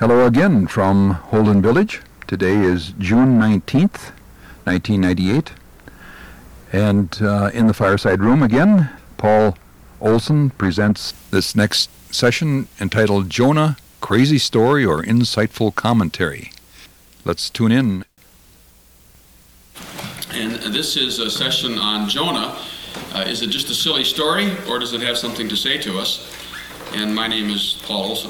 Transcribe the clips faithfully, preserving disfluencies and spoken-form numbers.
Hello again from Holden Village. Today is June nineteenth, nineteen ninety-eight. And uh, in the fireside room again, Paul Olson presents this next session entitled Jonah, Crazy Story or Insightful Commentary. Let's tune in. And this is a session on Jonah. Uh, is it just a silly story, or does it have something to say to us? And my name is Paul Olson.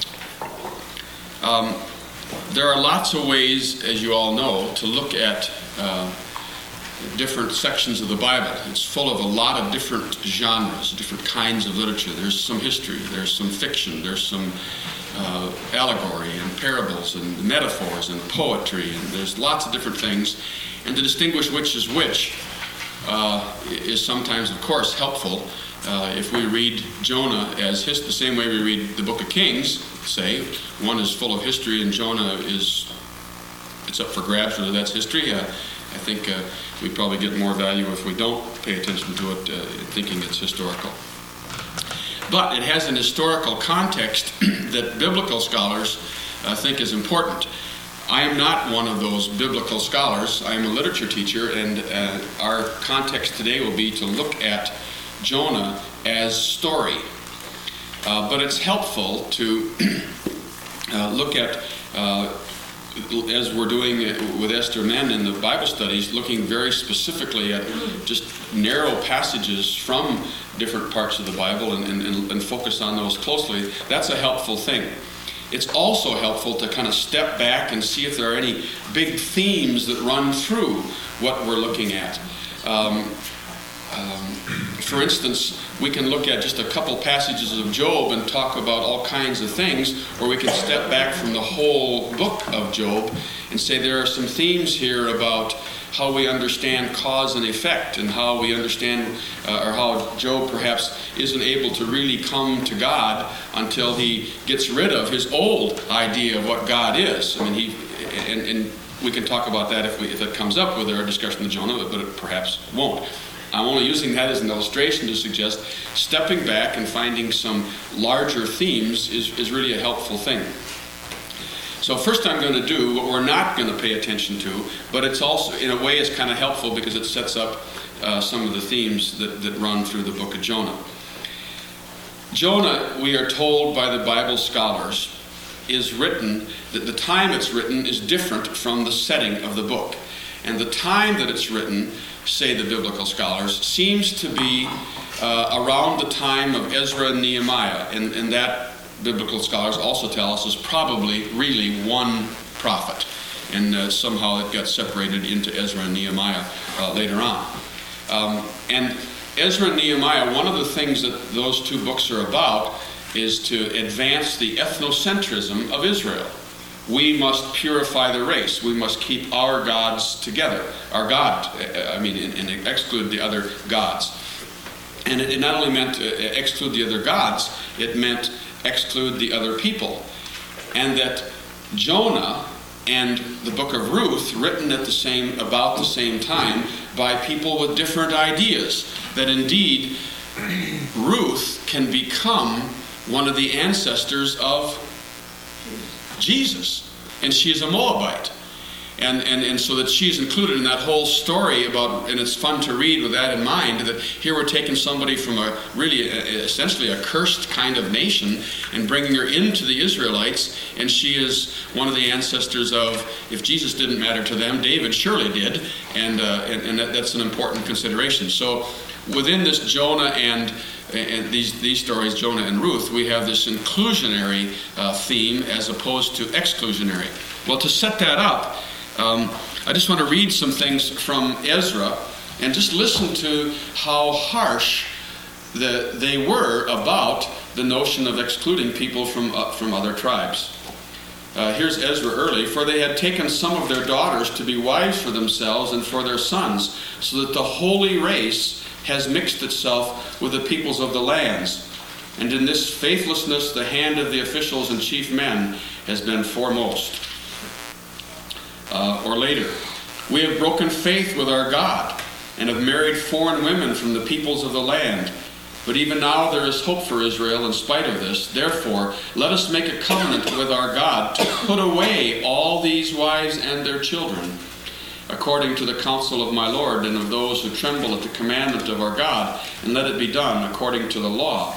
Um, there are lots of ways, as you all know, to look at uh, different sections of the Bible. It's full of a lot of different genres, different kinds of literature. There's some history, there's some fiction, there's some uh, allegory and parables and metaphors and poetry, and there's lots of different things. And to distinguish which is which uh, is sometimes, of course, helpful. Uh, if we read Jonah as his, the same way we read the Book of Kings, say, one is full of history and Jonah is, it's up for grabs whether that's history. Uh, I think uh, we probably get more value if we don't pay attention to it, uh, thinking it's historical. But it has an historical context that biblical scholars uh, think is important. I am not one of those biblical scholars. I am a literature teacher, and uh, our context today will be to look at Jonah as story. Uh, but it's helpful to uh, look at, uh, as we're doing with Esther Men in the Bible studies, looking very specifically at just narrow passages from different parts of the Bible and, and, and focus on those closely. That's a helpful thing. It's also helpful to kind of step back and see if there are any big themes that run through what we're looking at. Um, um, for instance, we can look at just a couple passages of Job and talk about all kinds of things, or we can step back from the whole book of Job and say there are some themes here about how we understand cause and effect, and how we understand, uh, or how Job perhaps isn't able to really come to God until he gets rid of his old idea of what God is. I mean, he, and, and we can talk about that if we if it comes up with our discussion of Jonah, but it perhaps won't. I'm only using that as an illustration to suggest stepping back and finding some larger themes is, is really a helpful thing. So first I'm going to do what we're not going to pay attention to, but it's also, in a way, it's kind of helpful because it sets up uh, some of the themes that, that run through the book of Jonah. Jonah, we are told by the Bible scholars, is written, that the time it's written is different from the setting of the book. And the time that it's written, say the biblical scholars, seems to be uh, around the time of Ezra and Nehemiah, and, and that biblical scholars also tell us is probably really one prophet, and uh, somehow it got separated into Ezra and Nehemiah uh, later on. Um, and Ezra and Nehemiah, one of the things that those two books are about is to advance the ethnocentrism of Israel. We must purify the race. We must keep our gods together. Our God, I mean, and, and exclude the other gods. And it, it not only meant uh, exclude the other gods, it meant exclude the other people. And that Jonah and the book of Ruth, written at the same about the same time by people with different ideas, that indeed Ruth can become one of the ancestors of Jesus, and she is a Moabite. And, and and so that she's included in that whole story about, and it's fun to read with that in mind, that here we're taking somebody from a really, a, essentially a cursed kind of nation and bringing her into the Israelites, and she is one of the ancestors of, if Jesus didn't matter to them, David surely did, and uh, and, and that, that's an important consideration. So within this Jonah and and these these stories, Jonah and Ruth, we have this inclusionary uh, theme as opposed to exclusionary. Well, to set that up, Um, I just want to read some things from Ezra and just listen to how harsh the, they were about the notion of excluding people from uh, from other tribes. Uh, here's Ezra early. For they had taken some of their daughters to be wives for themselves and for their sons, so that the holy race has mixed itself with the peoples of the lands. And in this faithlessness the hand of the officials and chief men has been foremost. Uh, or later, we have broken faith with our God and have married foreign women from the peoples of the land. But even now there is hope for Israel in spite of this. Therefore, let us make a covenant with our God to put away all these wives and their children, according to the counsel of my Lord and of those who tremble at the commandment of our God, and let it be done according to the law.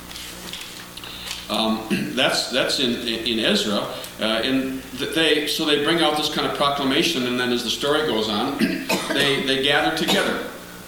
Um, that's that's in in Ezra. Uh, in they so they bring out this kind of proclamation, and then as the story goes on, they they gather together.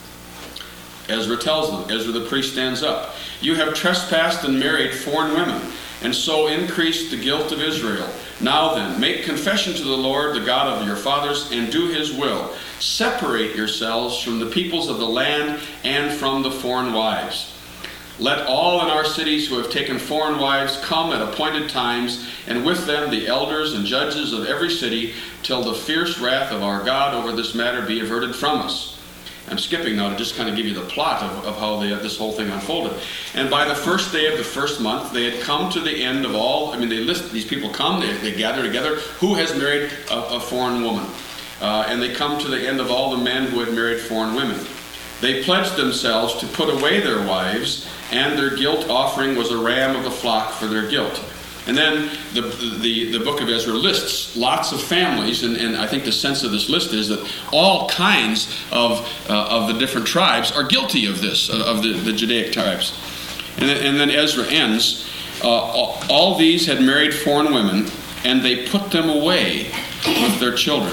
Ezra tells them. Ezra the priest stands up. You have trespassed and married foreign women, and so increased the guilt of Israel. Now then, make confession to the Lord, the God of your fathers, and do his will. Separate yourselves from the peoples of the land and from the foreign wives. Let all in our cities who have taken foreign wives come at appointed times, and with them the elders and judges of every city, till the fierce wrath of our God over this matter be averted from us. I'm skipping now to just kind of give you the plot of, of how they, this whole thing unfolded. And by the first day of the first month, they had come to the end of all. I mean, they list these people come, they, they gather together. Who has married a, a foreign woman? Uh, and they come to the end of all the men who had married foreign women. They pledged themselves to put away their wives, and their guilt offering was a ram of the flock for their guilt. And then the, the, the book of Ezra lists lots of families, and, and I think the sense of this list is that all kinds of, uh, of the different tribes are guilty of this, uh, of the, the Judaic tribes. And then, and then Ezra ends, uh, all, all these had married foreign women, and they put them away with their children.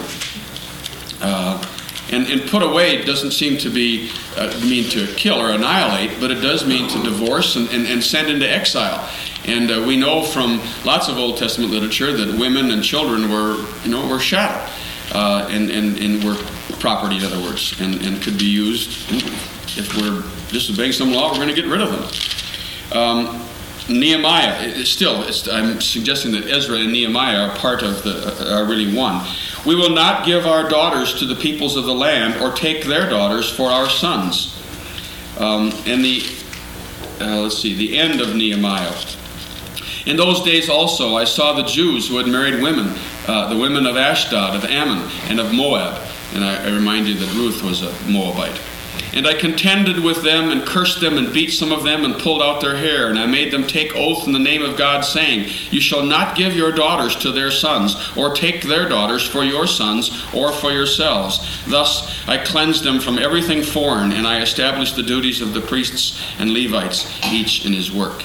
Uh, and, and put away doesn't seem to be uh, mean to kill or annihilate, but it does mean to divorce and, and, and send into exile. And uh, we know from lots of Old Testament literature that women and children were, you know, were chattel, uh, and, and, and were property, in other words, and, and could be used. If we're disobeying some law, we're going to get rid of them. Um, Nehemiah, it, still, it's, I'm suggesting that Ezra and Nehemiah are part of the, are really one. We will not give our daughters to the peoples of the land, or take their daughters for our sons. Um, and the, uh, let's see, the end of Nehemiah. In those days also I saw the Jews who had married women, uh, the women of Ashdod, of Ammon, and of Moab. And I, I remind you that Ruth was a Moabite. And I contended with them and cursed them and beat some of them and pulled out their hair. And I made them take oath in the name of God, saying, you shall not give your daughters to their sons, or take their daughters for your sons, or for yourselves. Thus I cleansed them from everything foreign, and I established the duties of the priests and Levites, each in his work.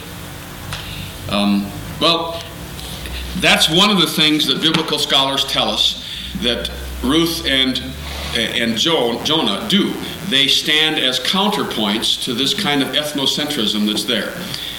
Um, well, that's one of the things that biblical scholars tell us that Ruth and and jo- Jonah do. They stand as counterpoints to this kind of ethnocentrism that's there.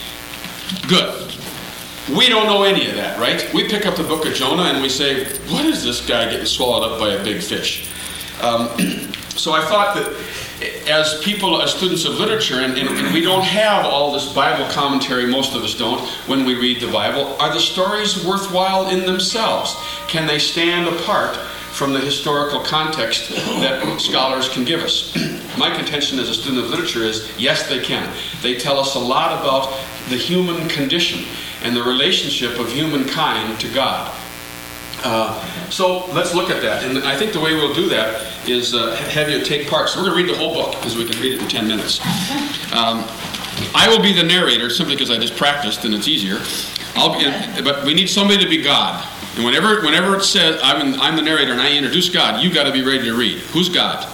Good. We don't know any of that, right? We pick up the book of Jonah and we say, what is this guy getting swallowed up by a big fish? Um, so I thought that as people, as students of literature, and, and, and we don't have all this Bible commentary, most of us don't, when we read the Bible, are the stories worthwhile in themselves? Can they stand apart from the historical context that scholars can give us? My contention as a student of literature is, yes, they can. They tell us a lot about the human condition and the relationship of humankind to God. Uh, so let's look at that. And I think the way we'll do that is uh, have you take part. So we're going to read the whole book because we can read it in ten minutes. Um, I will be the narrator simply because I just practiced and it's easier. I'll be, but we need somebody to be God. And whenever whenever it says I'm, I'm the narrator and I introduce God, you've got to be ready to read. Who's God?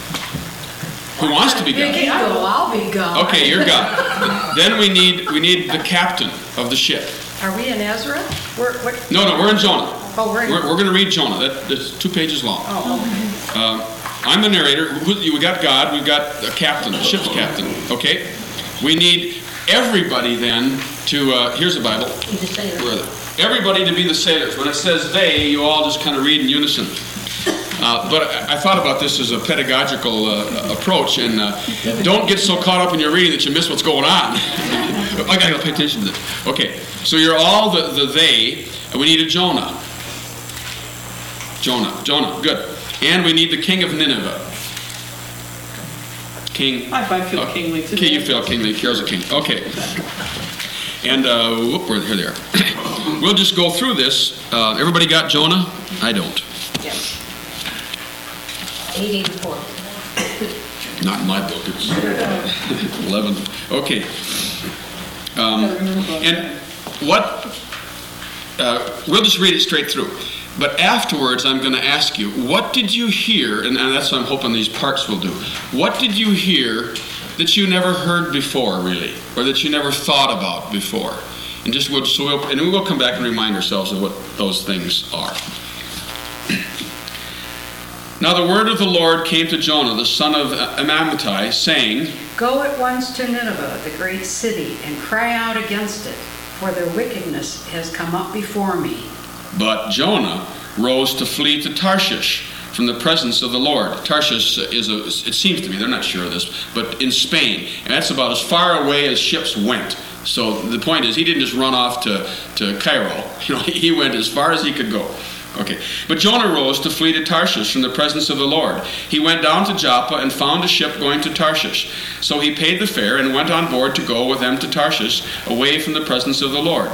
Who wants to be God? I'll be God. Okay, you're God. Then we need we need the captain of the ship. Are we in Ezra? We're, what? No, no, we're in Jonah. Oh, we're in. We're, we're going to read Jonah. That, that's two pages long. Oh, okay. Um, I'm the narrator. We got God. We've got a captain, a ship's captain. Okay? We need everybody then to, uh, here's the Bible. Where are they? Everybody to be the sailors. When it says they, you all just kind of read in unison. Uh, but I, I thought about this as a pedagogical uh, approach, and uh, don't get so caught up in your reading that you miss what's going on. I got to pay attention to this. Okay, so you're all the, the they, and we need a Jonah. Jonah, Jonah, good. And we need the king of Nineveh. King. I, I feel uh, kingly today. Okay, you feel kingly. Kara's a king. Okay. And, uh, whoop, here they are. We'll just go through this. Uh, everybody got Jonah? I don't. Yes. eight eighty-four. Not in my book. It's eleven. Okay. Um, and what, uh, we'll just read it straight through. But afterwards, I'm going to ask you, what did you hear, and, and that's what I'm hoping these parts will do. What did you hear that you never heard before, really, or that you never thought about before? And just we'll, so we'll, and we will come back and remind ourselves of what those things are. Now the word of the Lord came to Jonah, the son of Amittai, saying, Go at once to Nineveh, the great city, and cry out against it, for their wickedness has come up before me. But Jonah rose to flee to Tarshish from the presence of the Lord. Tarshish is a, it seems to me, they're not sure of this, but in Spain. And that's about as far away as ships went. So the point is, he didn't just run off to, to Cairo. You know, he went as far as he could go. Okay. But Jonah rose to flee to Tarshish from the presence of the Lord. He went down to Joppa and found a ship going to Tarshish. So he paid the fare and went on board to go with them to Tarshish, away from the presence of the Lord.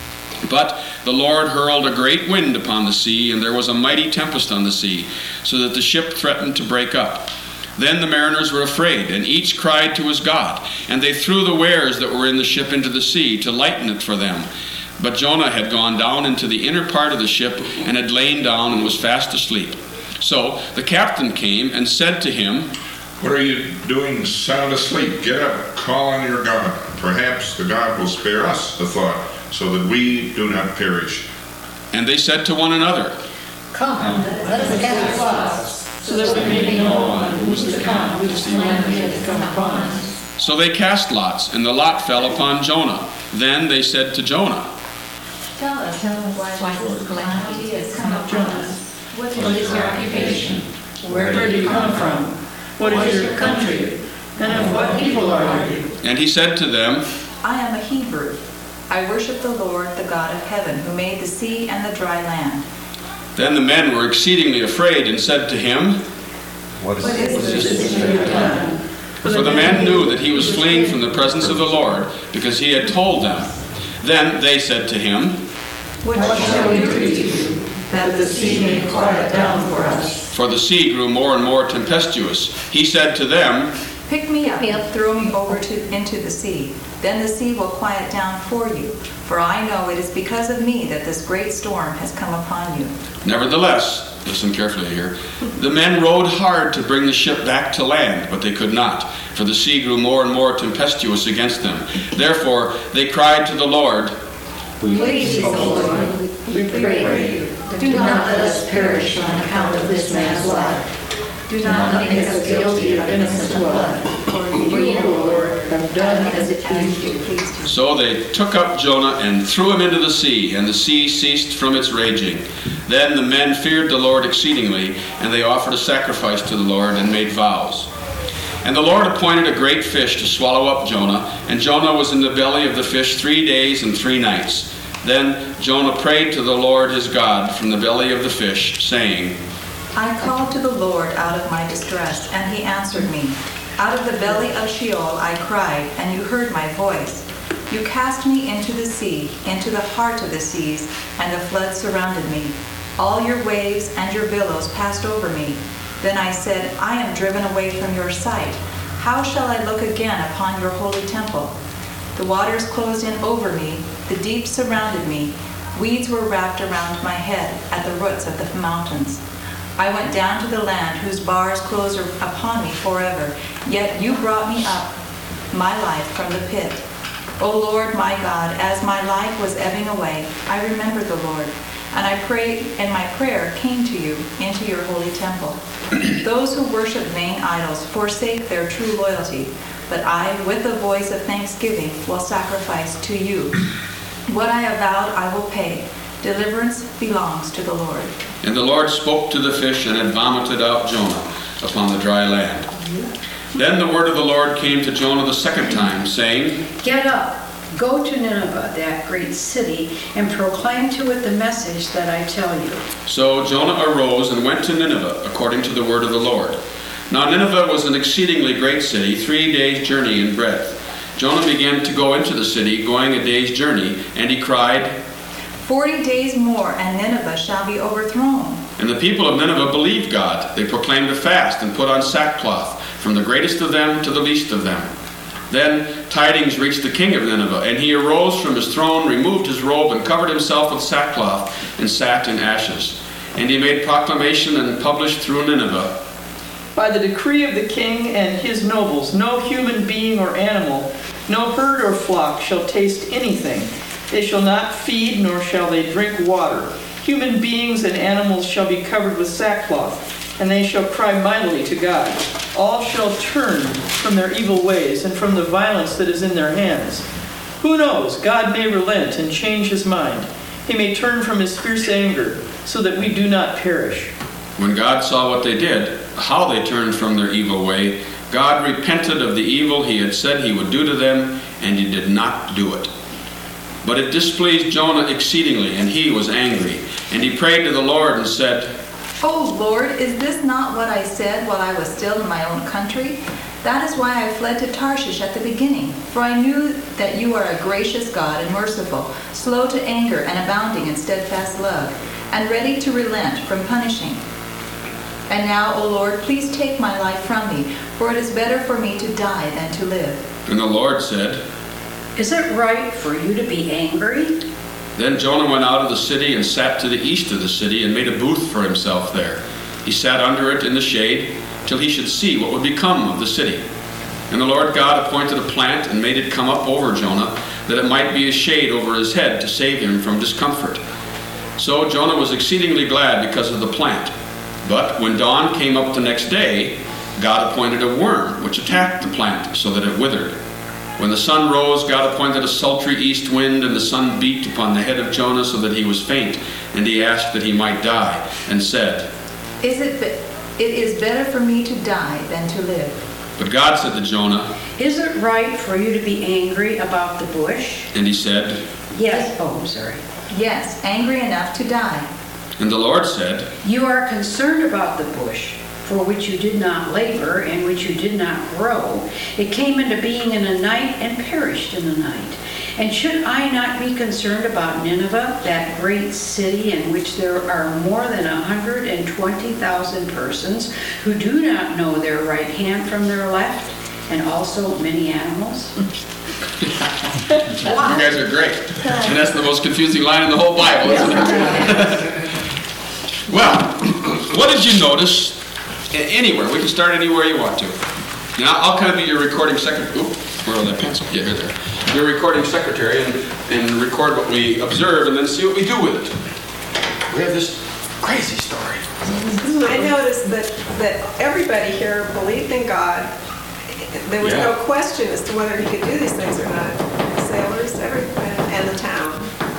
But the Lord hurled a great wind upon the sea, and there was a mighty tempest on the sea, so that the ship threatened to break up. Then the mariners were afraid, and each cried to his God, and they threw the wares that were in the ship into the sea to lighten it for them. But Jonah had gone down into the inner part of the ship, and had lain down and was fast asleep. So the captain came and said to him, What are you doing sound asleep? Get up, call on your God. Perhaps the God will spare us the thought, so that we do not perish. And they said to one another, Come, let us cast lots, so that we may know who is to come, whose calamity has come upon us. So they cast lots, and the lot fell upon Jonah. Then they said to Jonah, Tell us, tell us why this calamity has come upon us. What is your occupation? Where do you come from? What is your country? And of what people are you? And he said to them, I am a Hebrew. I worship the Lord, the God of heaven, who made the sea and the dry land. Then the men were exceedingly afraid and said to him, What is, What is This you have done. For the men knew that he was fleeing from the presence of the Lord, because he had told them. Then they said to him, What What shall we shall do to you, that the sea may quiet down for us? for the sea grew more and more tempestuous. He said to them, Pick me up, throw me over to, into the sea. Then the sea will quiet down for you. For I know it is because of me that this great storm has come upon you. Nevertheless, listen carefully here, the men rowed hard to bring the ship back to land, but they could not, for the sea grew more and more tempestuous against them. Therefore they cried to the Lord, Please, O Lord, we pray you, do not let us perish on account of this man's life. Do not make us guilty of innocent blood. For you, O Lord, have done as it pleased you. So they took up Jonah and threw him into the sea, and the sea ceased from its raging. Then the men feared the Lord exceedingly, and they offered a sacrifice to the Lord and made vows. And the Lord appointed a great fish to swallow up Jonah, and Jonah was in the belly of the fish three days and three nights. Then Jonah prayed to the Lord his God from the belly of the fish, saying, I called to the Lord out of my distress, and he answered me. Out of the belly of Sheol I cried, and you heard my voice. You cast me into the sea, into the heart of the seas, and the flood surrounded me. All your waves and your billows passed over me. Then I said, I am driven away from your sight. How shall I look again upon your holy temple? The waters closed in over me, the deep surrounded me. Weeds were wrapped around my head at the roots of the mountains. I went down to the land whose bars closed upon me forever. Yet you brought me up, my life, from the pit. O Lord, my God, as my life was ebbing away, I remembered the Lord, and I prayed, and my prayer came to you into your holy temple. Those who worship vain idols forsake their true loyalty, but I, with a voice of thanksgiving, will sacrifice to you. What I have vowed I will pay. Deliverance belongs to the Lord. And the Lord spoke to the fish, and had vomited out Jonah upon the dry land. Then the word of the Lord came to Jonah the second time, saying, Get up, go to Nineveh, that great city, and proclaim to it the message that I tell you. So Jonah arose and went to Nineveh, according to the word of the Lord. Now Nineveh was an exceedingly great city, three days' journey in breadth. Jonah began to go into the city, going a day's journey, and he cried, Forty days more, and Nineveh shall be overthrown. And the people of Nineveh believed God. They proclaimed a fast and put on sackcloth. from the greatest of them to the least of them. Then tidings reached the king of Nineveh, and he arose from his throne, removed his robe, and covered himself with sackcloth, and sat in ashes. And he made proclamation and published through Nineveh, by the decree of the king and his nobles, no human being or animal, no herd or flock shall taste anything. They shall not feed, nor shall they drink water. Human beings and animals shall be covered with sackcloth, and they shall cry mightily to God. All shall turn from their evil ways and from the violence that is in their hands. Who knows? God may relent and change his mind. He may turn from his fierce anger, so that we do not perish. When God saw what they did, how they turned from their evil way, God repented of the evil he had said he would do to them, and he did not do it. But it displeased Jonah exceedingly, and he was angry. And he prayed to the Lord and said, O Lord, is this not what I said while I was still in my own country? That is why I fled to Tarshish at the beginning, for I knew that you are a gracious God and merciful, slow to anger and abounding in steadfast love, and ready to relent from punishing. And now, O Lord, please take my life from me, for it is better for me to die than to live. And the Lord said, Is it right for you to be angry? Then Jonah went out of the city and sat to the east of the city and made a booth for himself there. He sat under it in the shade till he should see what would become of the city. And the Lord God appointed a plant and made it come up over Jonah, that it might be a shade over his head to save him from discomfort. So Jonah was exceedingly glad because of the plant. But when dawn came up the next day, God appointed a worm which attacked the plant so that it withered. When the sun rose, God appointed a sultry east wind, and the sun beat upon the head of Jonah so that he was faint, and he asked that he might die, and said, Is it, be- it is better for me to die than to live. But God said to Jonah, Is it right for you to be angry about the bush? and he said, Yes. Oh, I'm sorry. Yes, angry enough to die. and the Lord said, You are concerned about the bush, for which you did not labor and which you did not grow. It came into being in a night and perished in a night. And should I not be concerned about Nineveh, that great city in which there are more than one hundred twenty thousand persons who do not know their right hand from their left, and also many animals? You guys are great. And that's the most confusing line in the whole Bible, isn't it? Well, what did you notice? Anywhere. We can start anywhere you want to. Now, I'll kind of be your recording secretary. Oop, where are that pencil? Yeah, here there. Your recording secretary, and, and record what we observe, and then see what we do with it. We have this crazy story. I noticed that, that everybody here believed in God. There was Yeah. no question as to whether he could do these things or not. Sailors, everybody, and the town.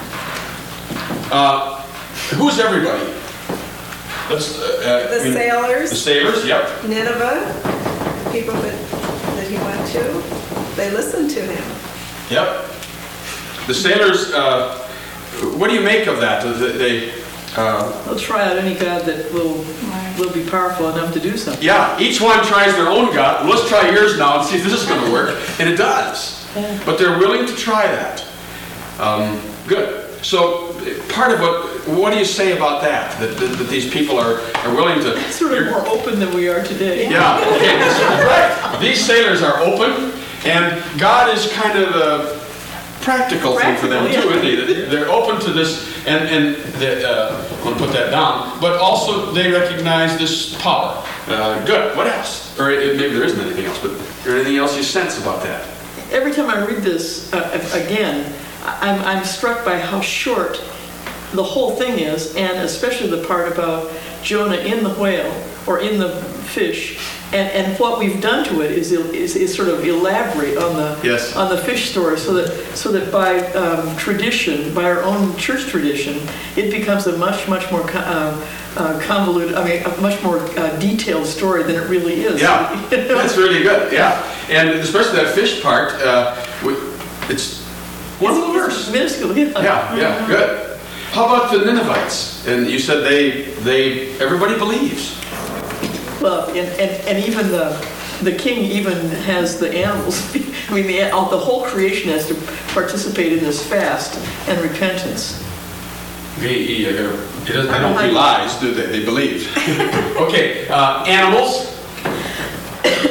Uh, who's everybody? Let's, uh, uh, The I mean, sailors. The sailors, yep. Nineveh, the people that, that he went to, they listened to him. Yep. The sailors, uh, what do you make of that? They, they, uh, They'll try out any God that will will be powerful enough to do something. yeah, each one tries their own God. Well, let's try yours now and see if this is going to work. And it does. Yeah. But they're willing to try that. Um, good. So part of what, what do you say about that? That, that, that these people are, are willing to... Sort of more open than we are today. Yeah, okay, this is right. These sailors are open, and God is kind of a practical thing for them Practical, too, yeah. isn't he? They're open to this, and, and the, uh, I'm going to put that down, but also they recognize this power. Uh, good, what else? Or it, maybe there isn't anything else, but is there anything else you sense about that? Every time I read this uh, again, I'm, I'm struck by how short the whole thing is, and especially the part about Jonah in the whale or in the fish, and, and what we've done to it is, is, is sort of elaborate on the Yes. on the fish story, so that so that by um, tradition, by our own church tradition, it becomes a much much more co- uh, uh, convoluted, I mean, a much more uh, detailed story than it really is. Yeah, that's really good, yeah. And especially that fish part, uh, we- it's one little verse. It's minuscule, yeah. Yeah, yeah, good. How about the Ninevites? And you said they, they, everybody believes. Well, and, and, and even the the king even has the animals. I mean, the, the whole creation has to participate in this fast and repentance. He, he, uh, he doesn't, they don't he lies, do they? They believe. Okay, uh, animals.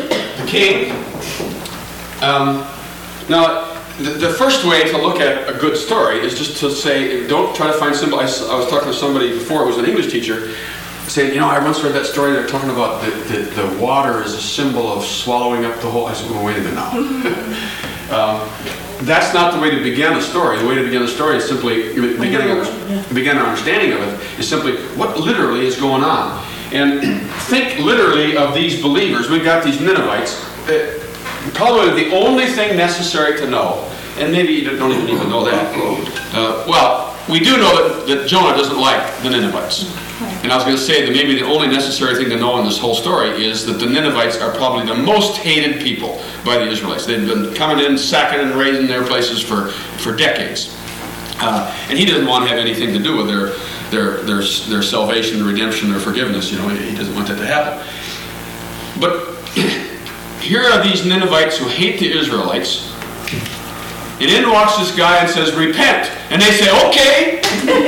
king. Um, now, the, the first way to look at a good story is just to say, don't try to find symbol. I, s- I was talking to somebody before who was an English teacher, saying, you know, I once read that story, they're talking about the, the, the water is a symbol of swallowing up the whole. I said, well, wait a minute now. um, that's not the way to begin a story. The way to begin a story is simply, beginning of, begin our understanding of it, is simply what literally is going on. And think literally of these believers. We've got these Ninevites. Uh, probably the only thing necessary to know, and maybe you don't even, even know that. Uh, well, we do know that, that Jonah doesn't like the Ninevites. And I was going to say that maybe the only necessary thing to know in this whole story is that the Ninevites are probably the most hated people by the Israelites. They've been coming in, sacking and raising their places for, for decades. Uh, and he doesn't want to have anything to do with their, their, their, their salvation, their redemption, their forgiveness. You know, he doesn't want that to happen. But here are these Ninevites who hate the Israelites. And in walks this guy and says, repent. And they say, okay.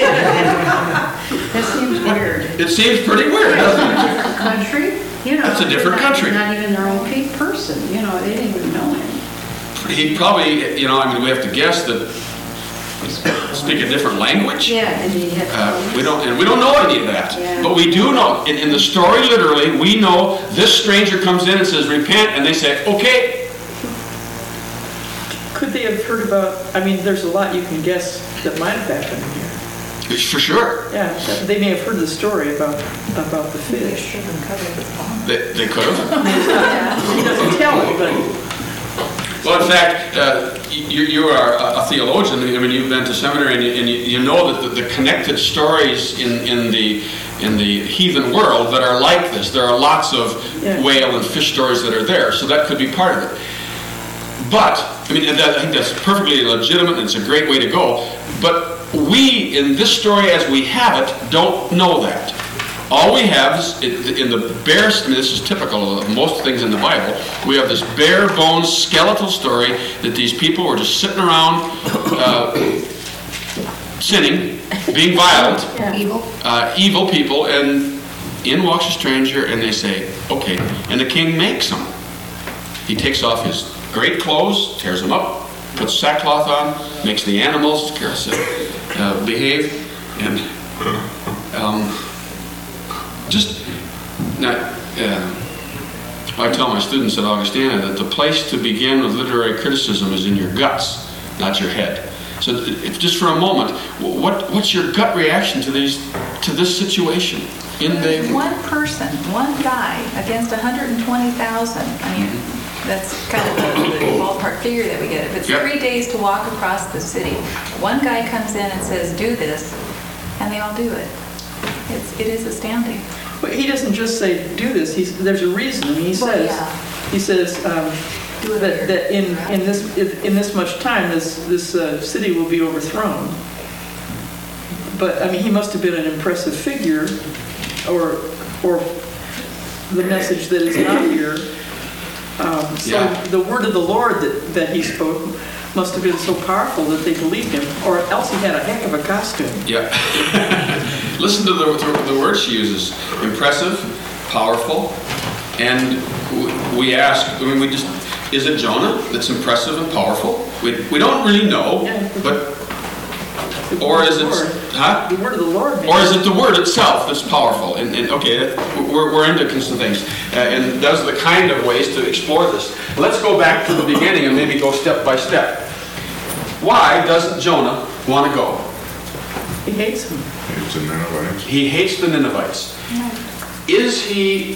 That seems weird. It seems pretty weird, doesn't it? Different country, you know. That's a different not- country. Not even their own pe- person, you know, they didn't even know him. He probably, you know, I mean, we have to guess that speak a different language. Yeah, and he had. Uh, we don't, and we don't know any of that. Yeah. But we do know, in, in the story literally, we know this stranger comes in and says, repent, and they say, okay. Could they have heard about, I mean, there's a lot you can guess that might have happened here. For sure. Yeah, they may have heard the story about about the fish. They, they could have. He doesn't tell it, but Well, in fact, uh, you, you are a theologian. I mean, you've been to seminary, and you, and you, you know that the, the connected stories in, in the in the heathen world that are like this. There are lots of Yeah. whale and fish stories that are there, so that could be part of it. But I mean, that, I think that's perfectly legitimate, and it's a great way to go. But we, in this story as we have it, don't know that. All we have is, in the bare, I mean, this is typical of most things in the Bible, we have this bare bones skeletal story that these people were just sitting around uh, sinning, being violent, Evil. uh, evil people, and in walks a stranger, and they say, okay. And the king makes them. He takes off his great clothes, tears them up, puts sackcloth on, makes the animals uh, behave, and um, just now, uh, I tell my students at Augustana that the place to begin with literary criticism is in your guts, not your head. So, if just for a moment, what what's your gut reaction to these to this situation? In the One person, one guy against one hundred twenty thousand. I mean, that's kind of the, the ballpark figure that we get. If it's Yep. three days to walk across the city, one guy comes in and says, "Do this," and they all do it. It's it is astounding. but he doesn't just say, do this. He's, there's a reason. I mean, he Well, says, yeah. he says um, Do it that, here. that in, in this in this much time, this this uh, city will be overthrown. But I mean, he must have been an impressive figure, or or the message that is not here. Um, so Yeah. the word of the Lord that, that he spoke must have been so powerful that they believed him, or else he had a heck of a costume. Yeah. Listen to the, the, the words she uses. Impressive, powerful, and w- we ask, I mean, we just, is it Jonah that's impressive and powerful? We, we don't really know, but, The or word is of the it, Lord- huh? The word of the Lord. Or is it the word itself that's powerful? And, and okay, we're, we're into some things. Uh, and those are the kind of ways to explore this. Let's go back to the beginning and maybe go step by step. Why doesn't Jonah want to go? He hates him. It's in Ninevites. He hates the Ninevites. Is he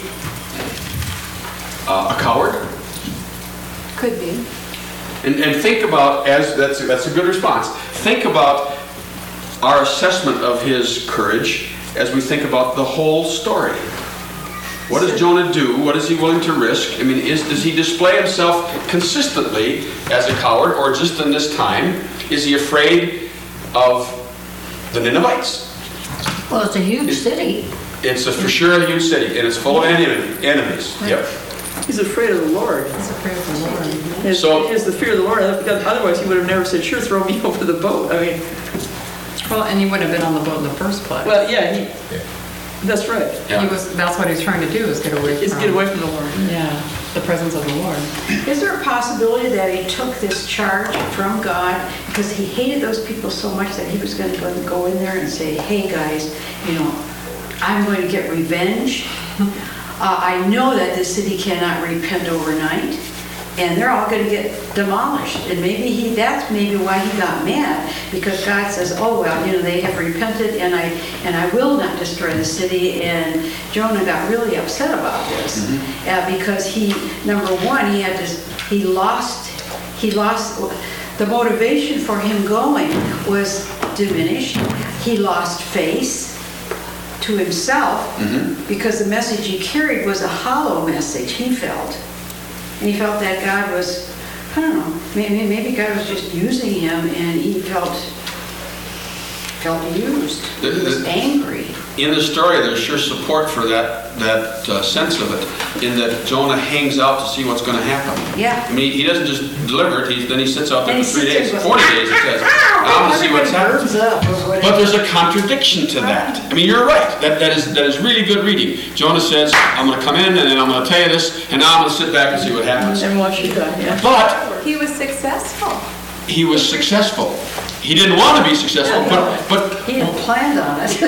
uh, a coward? Could be. And, and think about, as that's, that's a good response, think about our assessment of his courage as we think about the whole story. What does Jonah do? What is he willing to risk? I mean, is, does he display himself consistently as a coward, or just in this time? Is he afraid of the Ninevites? Well, it's a huge city. It's a, for sure a huge city, and it's full of enemy, enemies. Yep. He's afraid of the Lord. It's afraid of the Lord. His, So- his the fear of the Lord. Otherwise, he would have never said, "Sure, throw me over the boat." I mean, Well, and you wouldn't have been on the boat in the first place. well, yeah, he. That's right. Yeah. He was. That's what he was trying to do, is get away Is from. get away from the Lord. Yeah. the presence of the Lord. Is there a possibility that he took this charge from God because he hated those people so much that he was going to go in there and say, hey guys, you know, I'm going to get revenge. Uh, I know that this city cannot repent overnight, and they're all going to get demolished. And maybe he, that's maybe why he got mad, because God says, oh, well, you know, they have repented, and I and I will not destroy the city. And Jonah got really upset about this, mm-hmm. uh, because he, number one, he had to, he lost, he lost, the motivation for him going was diminished. He lost face to himself, mm-hmm. because the message he carried was a hollow message, he felt. And he felt that God was, I don't know, maybe, maybe God was just using him, and he felt felt used. He was angry. In the story, there's sure support for that that uh, sense of it, in that Jonah hangs out to see what's going to happen. Yeah. I mean, he doesn't just deliver it, he, then he sits out there And for he three sits days, there forty with- days, he says, I want to see what's happening. Burns up or whatever. But there's a contradiction to that. I mean, you're right. That that is that is really good reading. Jonah says, I'm going to come in, and then I'm going to tell you this, and now I'm going to sit back and see what happens. And watch you die, yeah. But He was successful. he was successful. He didn't want to be successful, but but He had planned on it.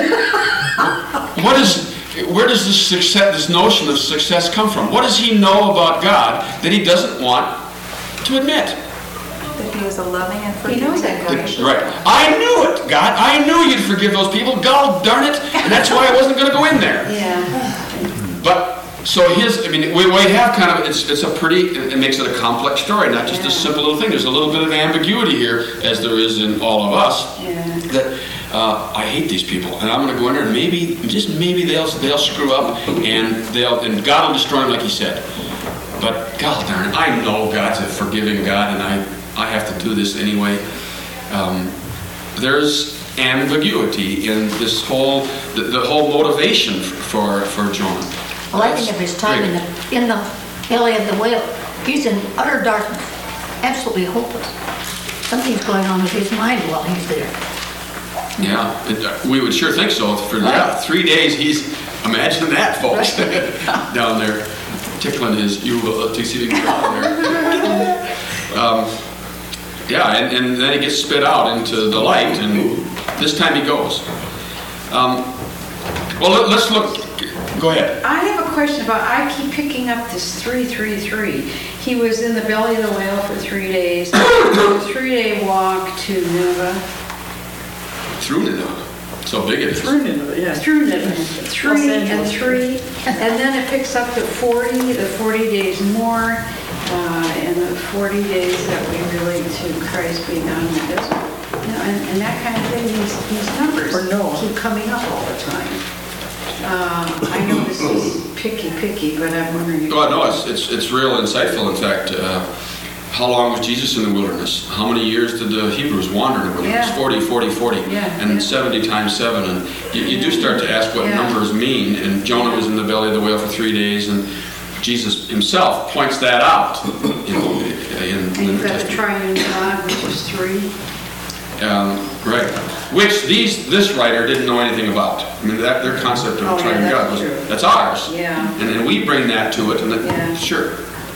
what is where does this success, this notion of success come from? What does he know about God that he doesn't want to admit? That he was a loving and He forgiving knows that, God. gracious. Right. I knew it, God. I knew you'd forgive those people. God darn it. And that's why I wasn't going to go in there. Yeah. But so his, I mean, we, we have kind of, it's it's a pretty, it makes it a complex story, not just a simple little thing. There's a little bit of ambiguity here, as there is in all of us, Yeah. that uh, I hate these people, and I'm going to go in there, and maybe, just maybe they'll they'll screw up, and they'll, and God will destroy them like He said. But God darn it, I know God's a forgiving God, and I I have to do this anyway. Um, there's ambiguity in this whole, the, the whole motivation for for Jonah. Well, I think of his time in the, in the belly of the whale, he's in utter darkness, absolutely hopeless. Something's going on with his mind while he's there. Yeah, it, uh, we would sure think so. For yeah, three days, he's, imagine that, folks, down there, tickling his Yuba exceeding down there. Um, yeah, and, and then he gets spit out into the light, and this time he goes. Um, well, let, let's look. Go ahead. I have a question about, I keep picking up this three three three. He was in the belly of the whale for three days, a three-day walk to Nineveh. Through Nineveh. So big it is. Through Nineveh, yeah. Through Nineveh, three Los and Angeles. three, and then it picks up to forty, the forty days more, uh, and the forty days that we relate to Christ being out in the desert. You know, and, and that kind of thing, these, these numbers Or Noah. keep coming up all the time. Um, I know this is picky, picky, but I'm wondering if... Oh, no, it's, it's, it's real insightful. In fact, uh, how long was Jesus in the wilderness? How many years did the Hebrews wander in the wilderness? Yeah. forty, forty, forty. Yeah, And yeah. seventy times seven. And you, you do Yeah. start to ask what Yeah. numbers mean. And Jonah was in the belly of the whale for three days. And Jesus himself points that out in, in And the New you've got the Testament. triune God, which is three. Um, right. Which these this writer didn't know anything about. I mean, that their concept of Oh, yeah, triune that's God was, true. that's ours. Yeah. And then we bring that to it. And that, Yeah. sure.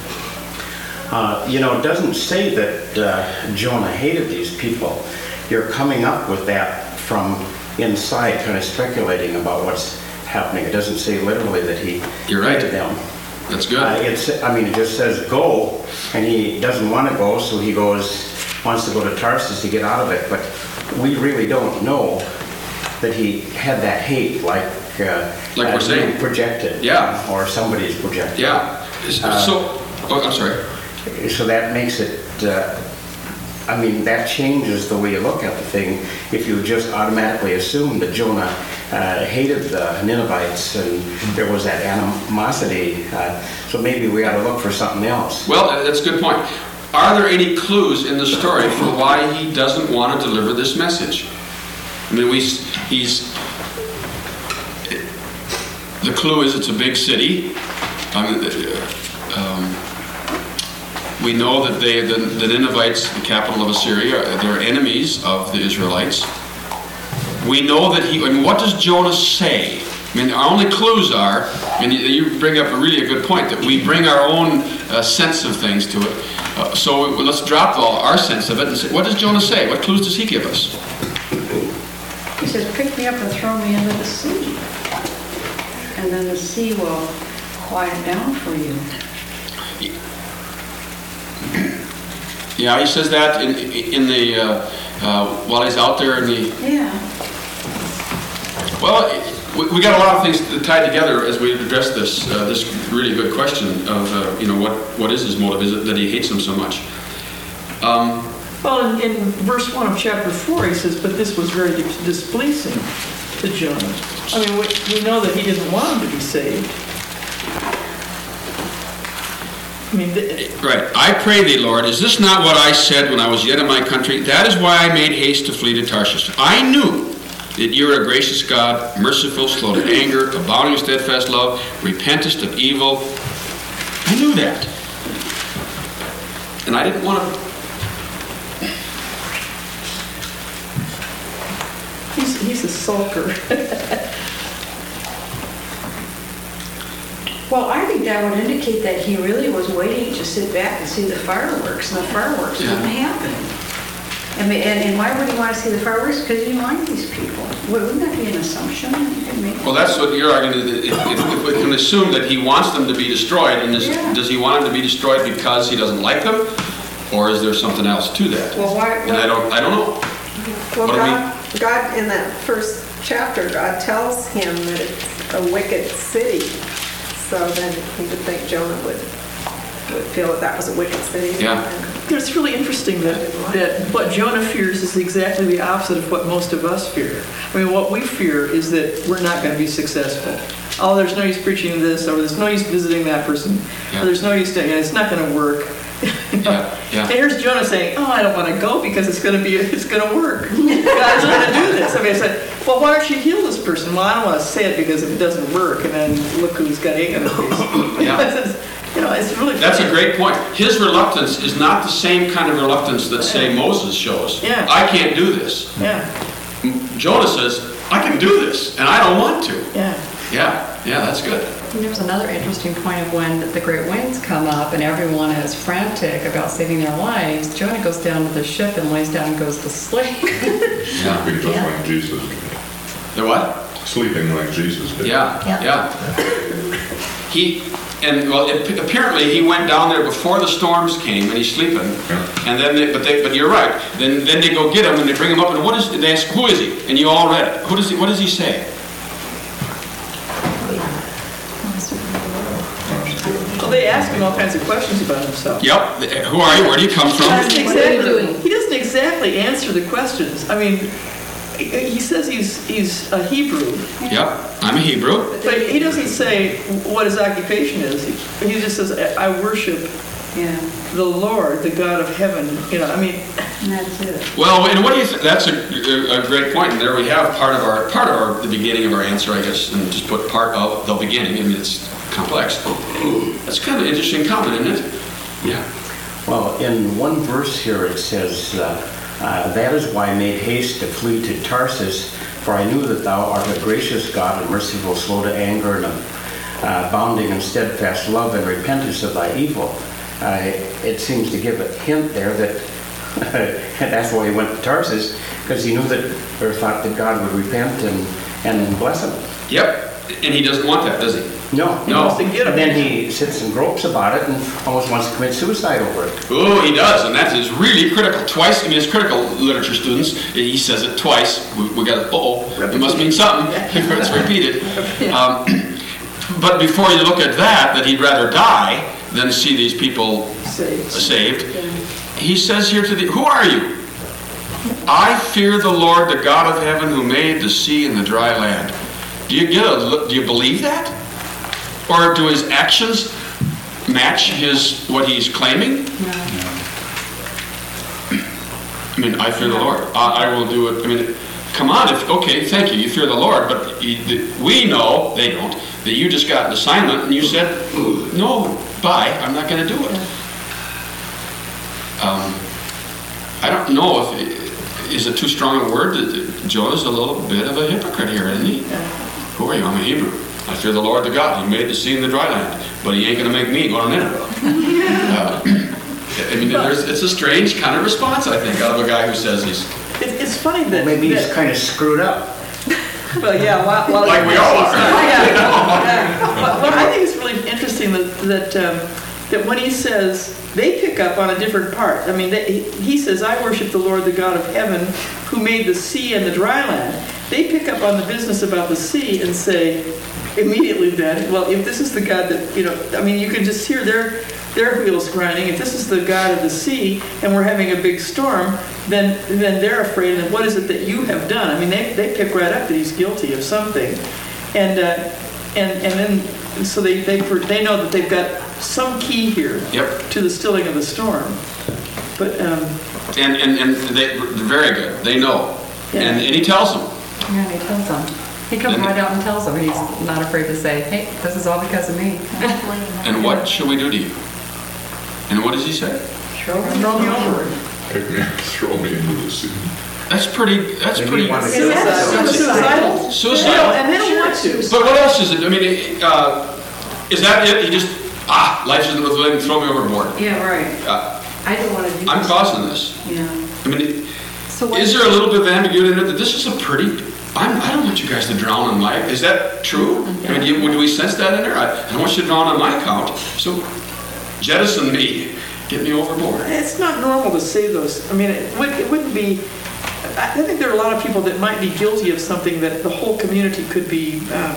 Uh, you know, it doesn't say that uh, Jonah hated these people. You're coming up with that from inside, kind of speculating about what's happening. It doesn't say literally that he You're right. hated them. That's good. Uh, it's, I mean, it just says go, and he doesn't want to go, so he goes, wants to go to Tarsus to get out of it. But we really don't know that he had that hate, like uh, Like we're uh, saying. projected, Yeah. or somebody's projected. Yeah. Uh, So, oh, I'm sorry. So that makes it, uh, I mean, that changes the way you look at the thing if you just automatically assume that Jonah uh, hated the Ninevites and there was that animosity. Uh, so maybe we ought to look for something else. Well, that's a good point. Are there any clues in the story for why he doesn't want to deliver this message? I mean, we he's the clue is it's a big city. I mean, uh, um, we know that they, the, the Ninevites, the capital of Assyria, they're enemies of the Israelites. We know that he. I mean, what does Jonah say I mean, our only clues are, and you- you bring up a really a good point, that we bring our own uh, sense of things to it. Uh, so let's drop all our sense of it and say, what does Jonah say? What clues does he give us? He says, pick me up and throw me into the sea. And then the sea will quiet down for you. Yeah, he says that in in the uh, uh, while he's out there in the. Yeah. Well, we, we got a lot of things to tie together as we address this uh, this really good question of uh, you know what what is his motive? Is it that he hates him so much? Um, Well, in, in verse one of chapter four, he says, but this was very dis- displeasing to Jonah. I mean, we, we know that he didn't want him to be saved. I mean, th- Right. I pray thee, Lord, is this not what I said when I was yet in my country? That is why I made haste to flee to Tarshish. I knew that you are a gracious God, merciful, slow to anger, abounding in steadfast love, repentest of evil. I knew that. And I didn't want to... he's, he's a sulker. Well, I think that would indicate that he really was waiting to sit back and see the fireworks, and the fireworks Yeah. didn't happen. I mean, and, and why would he want to see the fireworks? Because he didn't like these people. Wouldn't that be an assumption? Well, that's what you're arguing. If, if, if we can assume that he wants them to be destroyed, and is, Yeah. does he want them to be destroyed because he doesn't like them? Or is there something else to that? Well, why? And I don't, I don't know. Well, What do we- God, God, in that first chapter, God tells him that it's a wicked city. So then you would think Jonah would, would feel that that was a wicked city. Yeah. It's really interesting that, that what Jonah fears is exactly the opposite of what most of us fear. I mean, what we fear is that we're not going to be successful. Oh, there's no use preaching this, or there's no use visiting that person, Yeah. or there's no use doing it. It's not going to work. Yeah, yeah. And here's Jonah saying, "Oh, I don't want to go because it's going to be, it's going to work. God's going to do this." I mean, I said, "Well, why don't you heal this person?" Well, I don't want to say it because if it doesn't work, and then look who's got egg on his face. Yeah. You know, it's really. That's a great point. His reluctance is not the same kind of reluctance that, say, Moses shows. Yeah. I can't do this. Yeah, Jonah says, I can do this, and I don't want to. yeah. Yeah, yeah, that's good. And there was another interesting point of when the great winds come up and everyone is frantic about saving their lives. Jonah goes down to the ship and lays down and goes to sleep. Yeah. Sleeping just like Jesus did. The what? Sleeping like Jesus did. Yeah, Yeah. yeah. He, and well, it, apparently he went down there before the storms came, and he's sleeping. Yeah. And then, they, but they, but you're right. Then, then they go get him, and they bring him up, and what is? They ask, who is he? And you all read it. Who does he? What does he say? Well, they ask him all kinds of questions about himself. Yep. Who are you? Where do you come He from? doesn't What are you exactly, doing? he doesn't exactly answer the questions. I mean, he he says he's he's a Hebrew, Yep. I'm a Hebrew. but he doesn't say what his occupation is. He he just says, "I worship Yeah, the Lord, the God of heaven." You know, I mean, and that's it. Well, and what do you think? That's a, a, a great point. And there we have part of our part of our the beginning of our answer, I guess, and just put part of the beginning. I mean, it's complex. That's kind of an interesting comment, isn't it? Yeah. Well, in one verse here it says, uh, uh, that is why I made haste to flee to Tarsus, for I knew that thou art a gracious God and merciful, slow to anger, and uh, abounding in steadfast love and repentance of thy evil. Uh, it seems to give a hint there that that's why he went to Tarsus, because he knew that, or thought that God would repent and, and bless him. Yep. And he doesn't want that, does he? No. he wants to get him. And then he sits and gropes about it and almost wants to commit suicide over it. Oh, he does, and that is really critical. Twice, I mean, it's critical, literature students. He says it twice. We, we got to, uh-oh, it must mean something. It's repeated. Um, but before you look at that, that he'd rather die than see these people Saved. saved, he says here to the, who are you? I fear the Lord, the God of heaven, who made the sea and the dry land. Do you get a, do you believe that? Or do his actions match his what he's claiming? I mean, I fear the Lord. I, I will do it. I mean, come on. If okay, thank you. You fear the Lord, but you, we know they don't. That you just got an assignment and you said, no, bye. I'm not going to do it. Um, I don't know if it, is it too strong a word. That Jonah's a little bit of a hypocrite here, isn't he? Who are you? I'm a Hebrew. I fear the Lord the God. He made the sea and the dry land, but he ain't going to make me go to Nineveh. uh, I mean, there's, it's a strange kind of response, I think, out of a guy who says he's... It, it's funny that... Maybe he's that, kind of screwed up. Well, yeah, well, well, like we all are. Yeah, yeah. But what I think is really interesting that that, um, that when he says they pick up on a different part. I mean, they, he says, "I worship the Lord, the God of heaven, who made the sea and the dry land." They pick up on the business about the sea and say immediately then, "Well, if this is the God that you know," I mean, you can just hear their their wheels grinding. If this is the God of the sea and we're having a big storm, then then they're afraid. And what is it that you have done? I mean, they they pick right up that he's guilty of something, and uh, and and then so they they they know that they've got some key here yep. to the stilling of the storm. But um, and and and they, they're very good. They know, yeah. and and he tells them. Yeah, he tells them. He comes And- right out and tells them. He's not afraid to say, "Hey, this is all because of me." And what shall we do to you? And what does he say? throw me over. Pick me up, throw me into the sea. That's pretty. That's Maybe pretty. he wanted to Is that suicidal? Suicidal. And they don't want to. But what else is it? I mean, uh, is that it? He just ah, life isn't worth living. Throw me overboard. Yeah, right. Uh, I don't want to do I'm this. causing this. Yeah. I mean, So what is there a little bit of ambiguity in it that this is a pretty? I'm, I don't want you guys to drown on my. Is that true? I mean, do, you, do we sense that in there? I, I don't want you to drown on my account. So jettison me. Get me overboard. It's not normal to say those. I mean, it, would, it wouldn't be. I think there are a lot of people that might be guilty of something that the whole community could be um,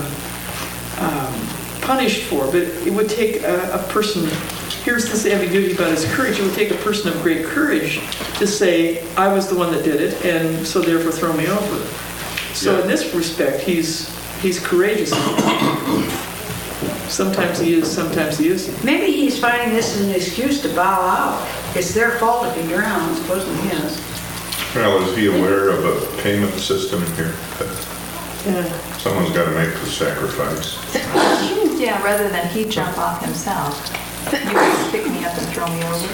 um, punished for, but it would take a, a person. Here's this ambiguity about his courage. It would take a person of great courage to say, "I was the one that did it, and so therefore throw me over." So Yeah. in this respect, he's he's courageous. Sometimes he is, sometimes he isn't. Maybe he's finding this as an excuse to bow out. It's their fault if he drowns, it wasn't his. Well, is he aware of a payment system here? That Yeah. someone's got to make the sacrifice. Yeah, rather than he jump off himself, you guys pick me up and throw me over.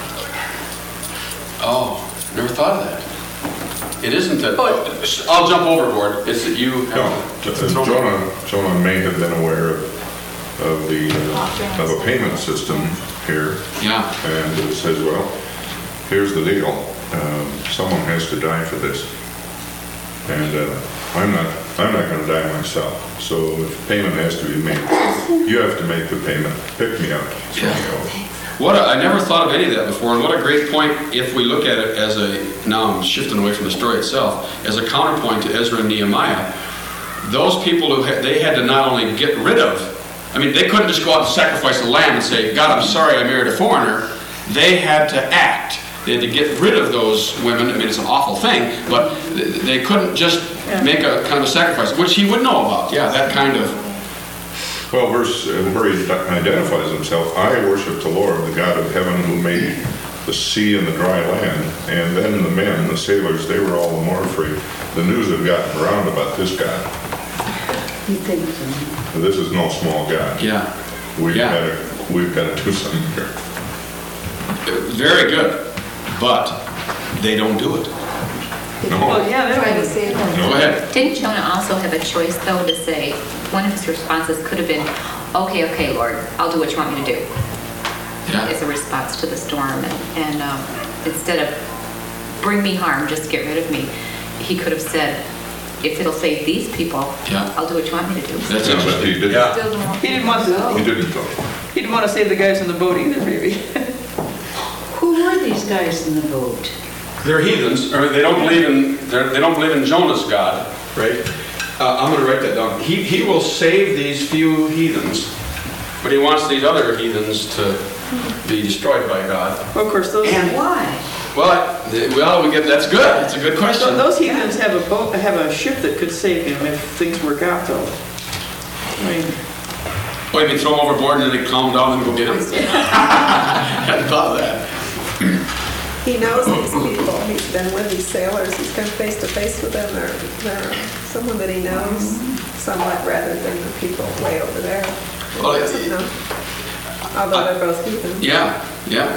Oh, never thought of that. It isn't that. I'll jump overboard. It's that you have No, to uh, throw me. Jonah, Jonah may have been aware of, of the, uh, of a payment system here. Yeah. And it says, well, here's the deal. Um, someone has to die for this. And uh, I'm not, I'm not going to die myself. So if payment has to be made, you have to make the payment. Pick me up. throw me Yeah. over. What a, I never thought of any of that before, and what a great point if we look at it as a, now I'm shifting away from the story itself, as a counterpoint to Ezra and Nehemiah. Those people who had, they had to not only get rid of, I mean, they couldn't just go out and sacrifice a lamb and say, "God, I'm sorry I married a foreigner." They had to act. They had to get rid of those women. I mean, it's an awful thing, but they couldn't just make a kind of a sacrifice, which he would know about. Yeah, that kind of. Well, verse uh, where he identifies himself, "I worship the Lord, the God of heaven, who made the sea and the dry land." And then the men, the sailors, they were all the more afraid. The news had gotten around about this God. He thinks so. This is no small God. Yeah. We've Yeah. got to, we've got to do something here. Very good, but they don't do it. No. Well, yeah, they Trying to don't. save them. Go ahead. Didn't Jonah also have a choice, though, to say, one of his responses could have been, "Okay, okay, Lord, I'll do what you want me to do," Yeah. as a response to the storm. And, and um, instead of, "Bring me harm, just get rid of me," he could have said, "If it'll save these people, Yeah. I'll do what you want me to do." That's No, but interesting. he didn't. Yeah. Still don't- He didn't want to. He didn't though. He didn't want to save the guys in the boat either, maybe. Who were these guys in the boat? They're heathens, or they don't believe in they're- they don't believe in Jonah's God, right? Uh, I'm going to write that down. He he will save these few heathens, but he wants these other heathens to be destroyed by God. Well, of course, those And why? Well, I, well, we get that's good. That's a good question. so those heathens have a boat, have a ship that could save him if things work out, though. I mean, Oh, you mean throw him overboard and then they calm down and go get him? Hadn't thought of that. He knows these people. He's been with these sailors. He's come face to face with them. They're, they're someone that he knows somewhat rather than the people way over there. Well, He doesn't know. Although they're both heathen. Yeah, yeah.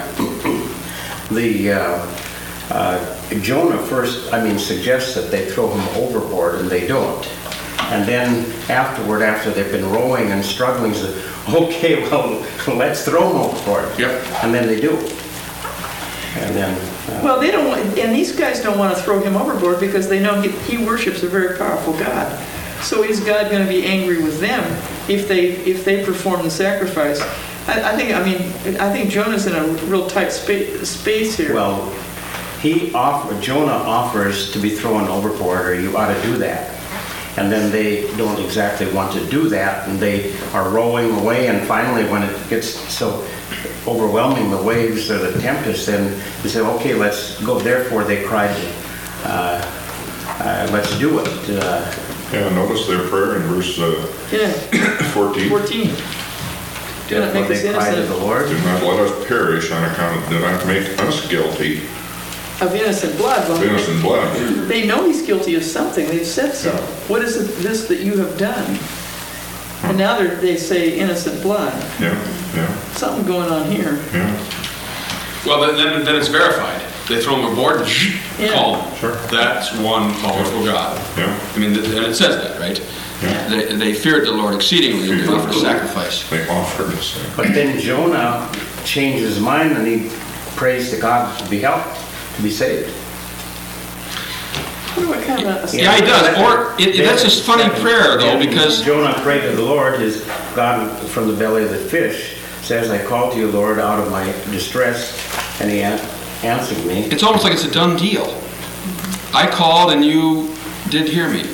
The uh, uh, Jonah first, I mean, suggests that they throw him overboard, and they don't. And then afterward, after they've been rowing and struggling, he said, okay, well, let's throw them overboard. Yep. And then they do. And then, uh, Well, they don't, want- and these guys don't want to throw him overboard because they know he, he worships a very powerful God. So is God going to be angry with them if they if they perform the sacrifice? I, I think, I mean, I think Jonah's in a real tight space, space here. well, he offer, Jonah offers to be thrown overboard, or you ought to do that. And then they don't exactly want to do that, and they are rowing away, and finally when it gets so overwhelming, the waves or the tempest, then they say, okay, let's go. Therefore they cried, uh, uh, let's do it. Uh, Yeah, notice their prayer in verse uh, Yeah, fourteen. fourteen. Do not Therefore make us they cried to the innocent Lord. Do not let us perish on account of, do not make us guilty of innocent blood. of Well, innocent blood. they know he's guilty of something. They've said so. What is it, this that you have done? And now they're, they say innocent blood. Yeah, yeah, Something going on here. yeah. Well, then, then, then it's verified. They throw him aboard, Yeah. calm. Sure. That's one powerful God. Yeah. I mean, th- and it says that, right? Yeah. They, they feared the Lord exceedingly and they offered sacrifice. They offered us. But then Jonah changed his mind and he prays to God to be helped, to be saved. What do I kind of... Yeah, he does. Or it, it- that's a funny prayer, though, because Jonah prayed to the Lord, his God from the belly of the fish says, I called to you, Lord, out of my distress, and he an- answered me. it's almost like it's a done deal. I called and you did hear me.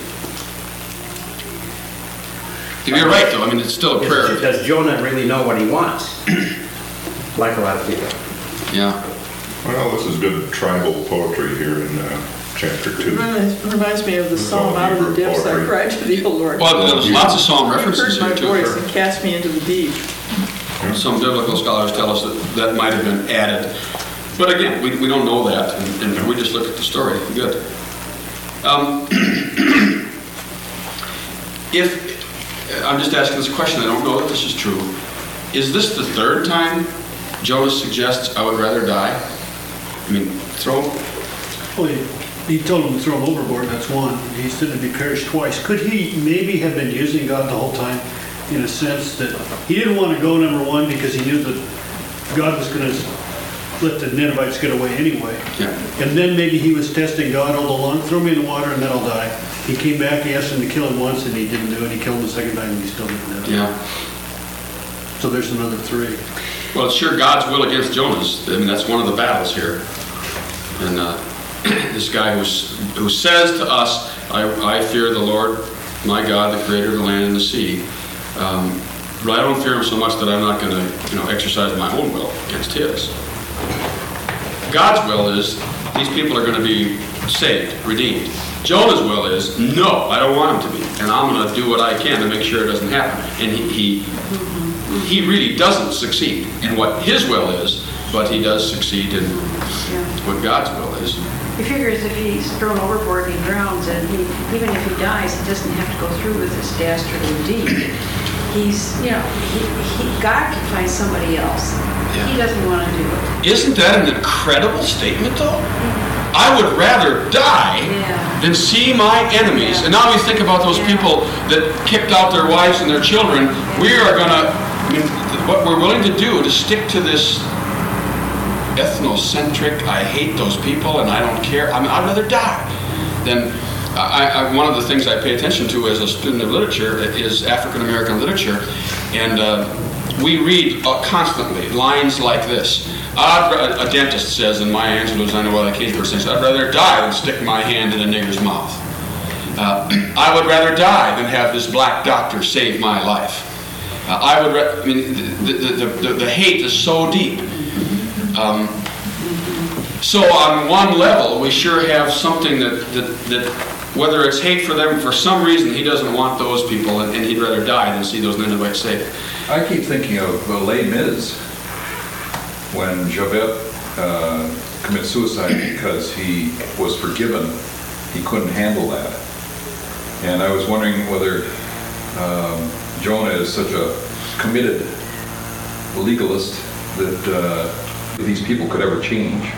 You're right, though. I mean, it's still a Is- prayer. Does Jonah really know what he wants? Like a lot of people. Yeah. Well, this is good tribal poetry here in uh, chapter two. Reminds reminds me of the This is psalm, all out of the Hebrew depths I poetry. cried to thee, O Lord. Well, there's lots of psalm You references heard my here, too. voice and cast me into the deep. Some biblical scholars tell us that that might have been added. But again, we, we don't know that, and, and we just look at the story. Good. Um, if, I'm just asking this question, I don't know if this is true. Is this the third time Jonah suggests, I would rather die? I mean, throw, Well, he, he told him to throw him overboard, that's one. He said to be perished twice. Could he maybe have been using God the whole time in a sense that he didn't want to go, number one, because he knew that God was going to let the Ninevites get away anyway. yeah. And then maybe he was testing God all along, throw me in the water and then I'll die. He came back, he asked him to kill him once and he didn't do it. He killed him the second time and he still didn't do it. Yeah. So there's another three. Well, it's sure God's will against Jonah's. I mean, that's one of the battles here. And uh, this guy who's, who says to us, I, I fear the Lord, my God, the creator of the land and the sea. Um, but I don't fear him so much that I'm not going to, you know, exercise my own will against his. God's will is these people are going to be saved, redeemed. Jonah's will is, no, I don't want him to be. And I'm going to do what I can to make sure it doesn't happen. And he, he he really doesn't succeed in what his will is, but he does succeed in what God's will is. He figures if he's thrown overboard and he drowns, and he, even if he dies, he doesn't have to go through with this dastardly deed. He's, you know, he, he, God can find somebody else. Yeah. He doesn't want to do it. Isn't that an incredible statement, though? I would rather die Yeah. than see my enemies. Yeah. And now we think about those Yeah. people that kicked out their wives and their children. We are going to, I mean, what we're willing to do to stick to this ethnocentric, I hate those people and I don't care. I mean, I'd rather die than. I, I, one of the things I pay attention to as a student of literature is African American literature, and uh, we read uh, constantly lines like this. I'd, ra- a dentist says in Maya Angelou's I Know Why I Came First, says, I'd rather die than stick my hand in a nigger's mouth. Uh, I would rather die than have this black doctor save my life. Uh, I would. Ra- I mean, the, the, the, the, the hate is so deep. Um, so on one level, we sure have something that that. that whether it's hate for them, for some reason he doesn't want those people, and, and he'd rather die than see those Ninevites saved. I keep thinking of uh, Les Mis when Javert uh, commits suicide because he was forgiven. He couldn't handle that. And I was wondering whether um, Jonah is such a committed legalist that uh, these people could ever change.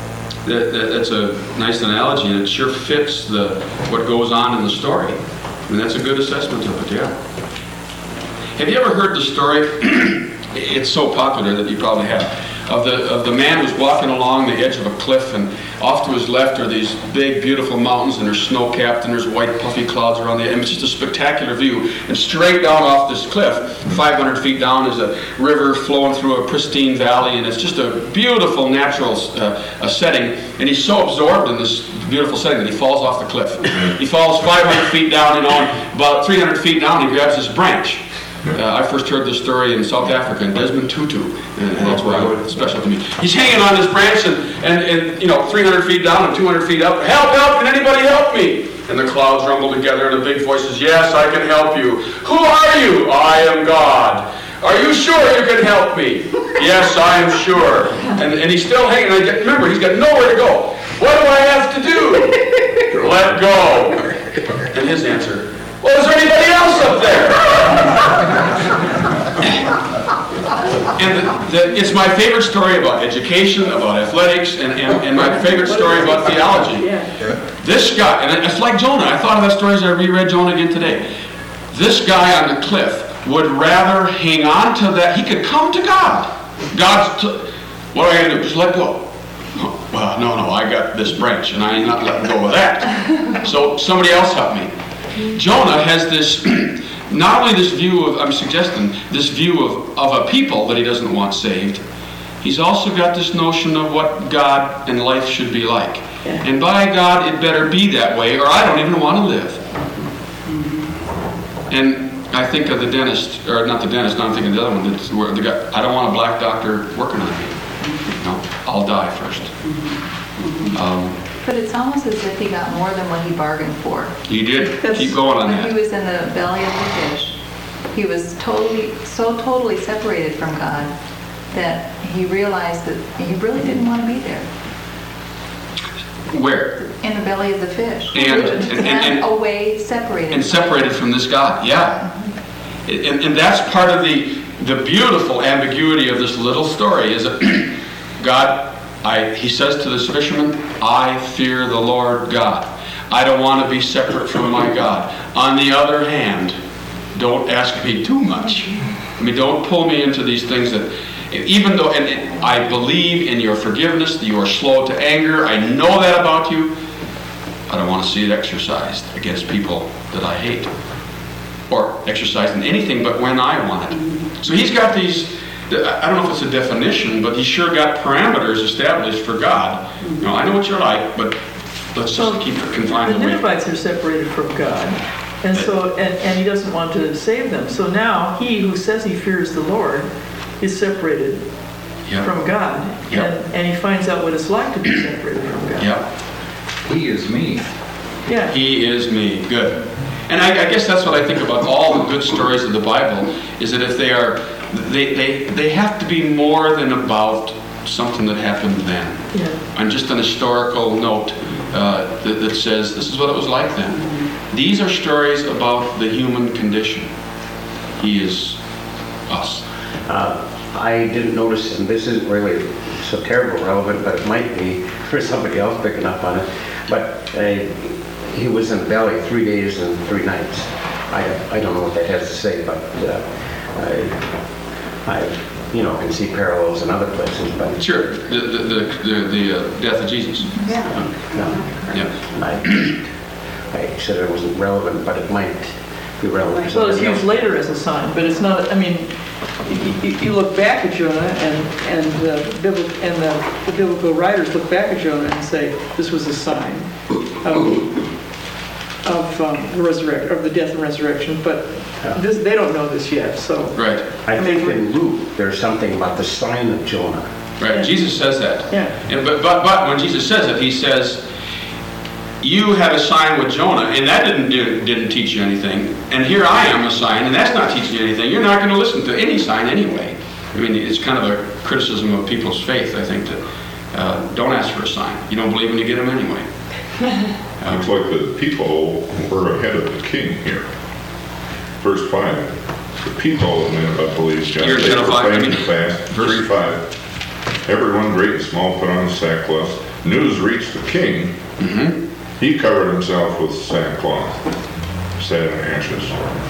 That, that, that's a nice analogy, and it sure fits the what goes on in the story. And that's a good assessment of it, yeah. Have you ever heard the story? It's so popular that you probably have. Of the of the man who's walking along the edge of a cliff, and off to his left are these big, beautiful mountains, and they're snow-capped, and there's white, puffy clouds around the edge. And it's just a spectacular view. And straight down off this cliff, five hundred feet down, is a river flowing through a pristine valley, and it's just a beautiful natural uh, a setting. And he's so absorbed in this beautiful setting that he falls off the cliff. He falls five hundred feet down, and on about three hundred feet down, he grabs this branch. Uh, I first heard this story in South Africa in Desmond Tutu, and, and that's where I, it's special to me. He's hanging on this branch, and, and, and you know, three hundred feet down and two hundred feet up. Help, help, can anybody help me? And the clouds rumble together, and a big voice says, yes, I can help you. Who are you? I am God. Are you sure you can help me? Yes, I am sure. And, and he's still hanging. I get, remember, he's got nowhere to go. What do I have to do? Let go. And his answer, well, is there anybody else up there? And the, the, it's my favorite story about education, about athletics, and, and, and my favorite story about theology. This guy, and it's like Jonah. I thought of that story as I reread Jonah again today. This guy on the cliff would rather hang on to that. He could come to God. God's, t- what am I going to do? Just let go. Well, no, no, I got this branch, and I ain't not letting go of that. So somebody else help me. Jonah has this, not only this view of, I'm suggesting, this view of, of a people that he doesn't want saved, he's also got this notion of what God and life should be like. Yeah. And by God, it better be that way, or I don't even want to live. Mm-hmm. And I think of the dentist, or not the dentist, no, I'm thinking of the other one, that's where the guy, I don't want a black doctor working on me. No, I'll die first. Mm-hmm. Um, But it's almost as if he got more than what he bargained for. He did. Keep going on when that. When he was in the belly of the fish, he was totally, so totally separated from God that he realized that he really didn't want to be there. Where? In the belly of the fish. And, and, and, and away, separated. And separated from this God, yeah. And, and that's part of the, the beautiful ambiguity of this little story, is that God, I, he says to this fisherman, I fear the Lord God. I don't want to be separate from my God. On the other hand, don't ask me too much. I mean, don't pull me into these things that, even though, and, and I believe in your forgiveness, that you are slow to anger, I know that about you, I don't want to see it exercised against people that I hate. Or exercised in anything but when I want it. So he's got these, I don't know if it's a definition, but he's sure got parameters established for God. You know, I know what you're like, but let's just keep it confined. The Ninevites are separated from God, and so and, and he doesn't want to save them. So now he who says he fears the Lord is separated yep. from God, yep. and, and he finds out what it's like to be separated from God. Yep. He is me. Yeah. He is me. Good. And I, I guess that's what I think about all the good stories of the Bible, is that if they are, they, they, they have to be more than about something that happened then. Yeah. And just an historical note uh, that, that says this is what it was like then. These are stories about the human condition. He is us. Uh, I didn't notice, and this isn't really so terribly relevant, but it might be for somebody else picking up on it, but uh, he was in the belly three days and three nights. I, I don't know what that has to say, but uh, I, I, you know, can see parallels in other places. But sure, the the the, the, the uh, death of Jesus. Yeah. No, yeah. I, I said it wasn't relevant, but it might be relevant. Well, it's used later as a sign, but it's not. I mean, you, you look back at Jonah, and and uh, biblical, and the, the biblical writers look back at Jonah and say this was a sign of. of um, the resurrection, of the death and resurrection, but yeah. this, they don't know this yet. So right. I, I think in Luke there's something about the sign of Jonah. Right. Yeah. Jesus says that. Yeah. And but but but when Jesus says it, he says, "You had a sign with Jonah, and that didn't do, didn't teach you anything. And here I am a sign, and that's not teaching you anything. You're not going to listen to any sign anyway." I mean, it's kind of a criticism of people's faith, I think, that uh, don't ask for a sign. You don't believe when you get them anyway. Looks like the people were ahead of the king here. Verse five. The people, and then I believe John, they proclaimed the fast. Verse five. Everyone, great and small, put on sackcloth. News reached the king. Mm-hmm. He covered himself with sackcloth. sat in the ashes.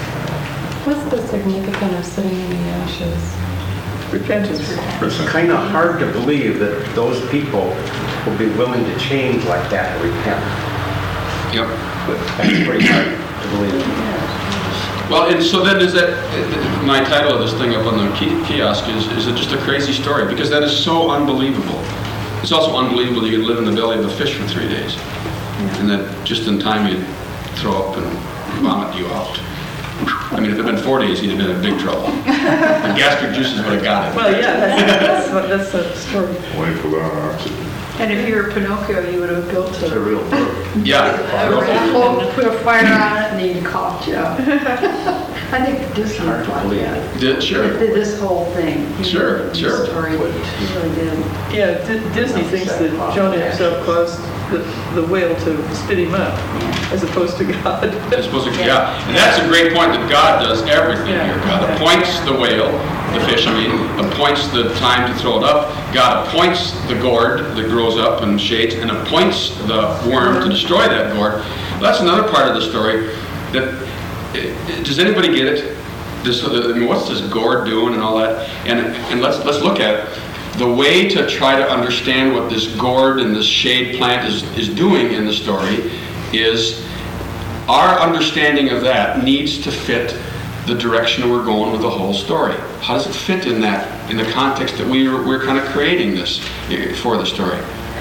What's the significance of sitting in the ashes? Repentance. It's kind of hard to believe that those people will be willing to change like that and repent. Yep. But that's pretty hard to believe. Well, and so then is that, my title of this thing up on the ki- kiosk is, is it just a crazy story? Because that is so unbelievable. It's also unbelievable you could live in the belly of a fish for three days. And that just in time you'd throw up and vomit you out. I mean, if it had been four days, he'd have been in big trouble. The gastric juices would have got him. Well, yeah, that's, that's, what- that's the story. Way for that oxygen. And if you were Pinocchio, you would have built It's a a, real bird. Yeah. a raffle, put a fire on it, and then you coughed you out. I think Disney would like that. Did, sure. Did this whole thing. He Sure, really- sure. The story, he really did. Yeah, D- Disney thinks that Jonah himself caused the, the whale to spit him up, as opposed to God. As opposed to, yeah. And that's a great point, that God does everything here. God appoints the whale, the fish, I mean, appoints the time to throw it up. God appoints the gourd that grows up and shades, and appoints the worm to destroy that gourd. That's another part of the story. That eh, does anybody get it? This, I mean, what's this gourd doing and all that? And and let's let's look at it. The way to try to understand what this gourd and this shade plant is, is doing in the story is our understanding of that needs to fit the direction we're going with the whole story. How does it fit in that, in the context that we we're, we're kind of creating this for the story?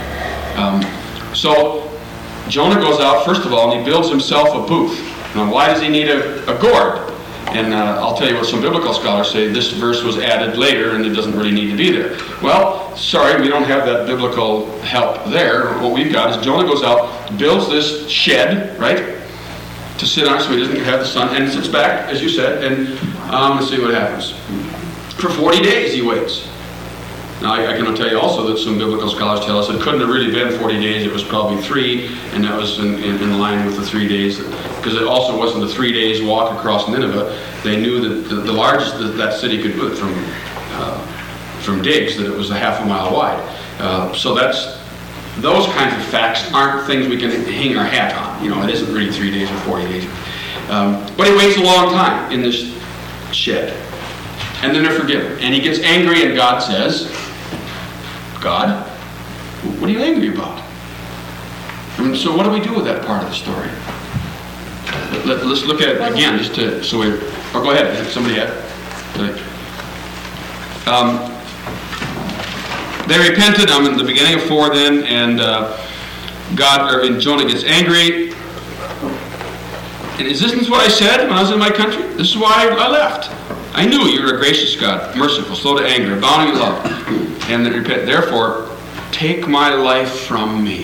Um, so Jonah goes out, first of all, and he builds himself a booth. Now, why does he need a, a gourd? And uh, I'll tell you what some biblical scholars say, this verse was added later and it doesn't really need to be there. Well, sorry, we don't have that biblical help there. What we've got is Jonah goes out, builds this shed, right, to sit on so he doesn't have the sun, and sits back, as you said, and um, let's see what happens. For forty days he waits. Now, I, I can tell you also that some biblical scholars tell us it couldn't have really been forty days, it was probably three, and that was in, in, in line with the three days, because it also wasn't the three days walk across Nineveh. They knew that the, the largest that that city could put from uh, from digs, that it was a half a mile wide. Uh, so that's, those kinds of facts aren't things we can hang our hat on. You know, it isn't really three days or forty days. Um, but he waits a long time in this shed. And then they're forgiven. And he gets angry, and God says, God, what are you angry about? I mean, so what do we do with that part of the story? Let, let's look at it again, just to, so we, or go ahead, somebody had. Um, they repented, I'm in the beginning of four then, and uh, God, or and Jonah gets angry. And is this what I said when I was in my country? This is why I left. I knew you were a gracious God, merciful, slow to anger, abounding in love. And then repent. Therefore, take my life from me.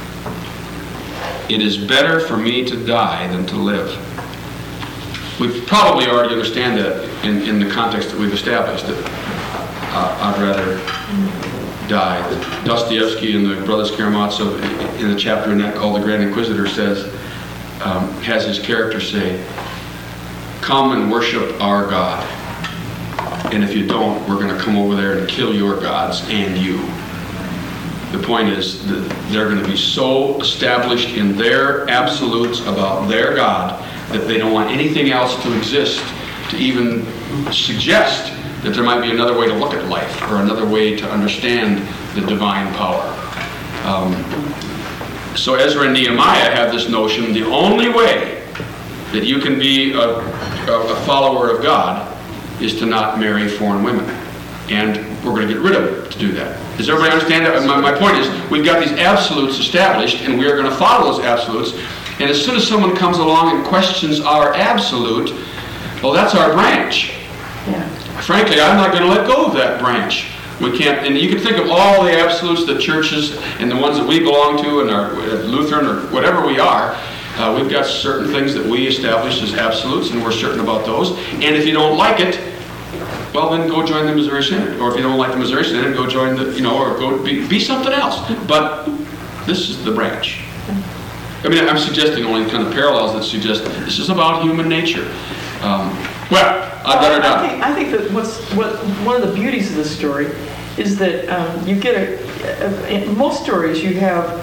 It is better for me to die than to live. We probably already understand that in, in the context that we've established, that uh, I'd rather die. Dostoevsky in the Brothers Karamazov, in the chapter in that called The Grand Inquisitor, says, um, has his character say, come and worship our God. And if you don't, we're going to come over there and kill your gods and you. The point is that they're going to be so established in their absolutes about their God that they don't want anything else to exist to even suggest that there might be another way to look at life or another way to understand the divine power. Um, so Ezra and Nehemiah have this notion, the only way that you can be a, a, a follower of God is to not marry foreign women. And we're going to get rid of it to do that. Does everybody understand that? My, my point is, we've got these absolutes established, and we are going to follow those absolutes. And as soon as someone comes along and questions our absolute, well, that's our branch. Yeah. Frankly, I'm not going to let go of that branch. We can't, and you can think of all the absolutes that churches and the ones that we belong to, and our Lutheran or whatever we are, uh, we've got certain things that we establish as absolutes, and we're certain about those. And if you don't like it, well, then go join the Missouri Synod. Or if you don't like the Missouri Synod, go join the, you know, or go be, be something else. But this is the branch. I mean, I'm suggesting only kind of parallels that suggest this is about human nature. Um, well, I've got her I done. think, I think that what's what one of the beauties of this story is that um, you get a, a in most stories you have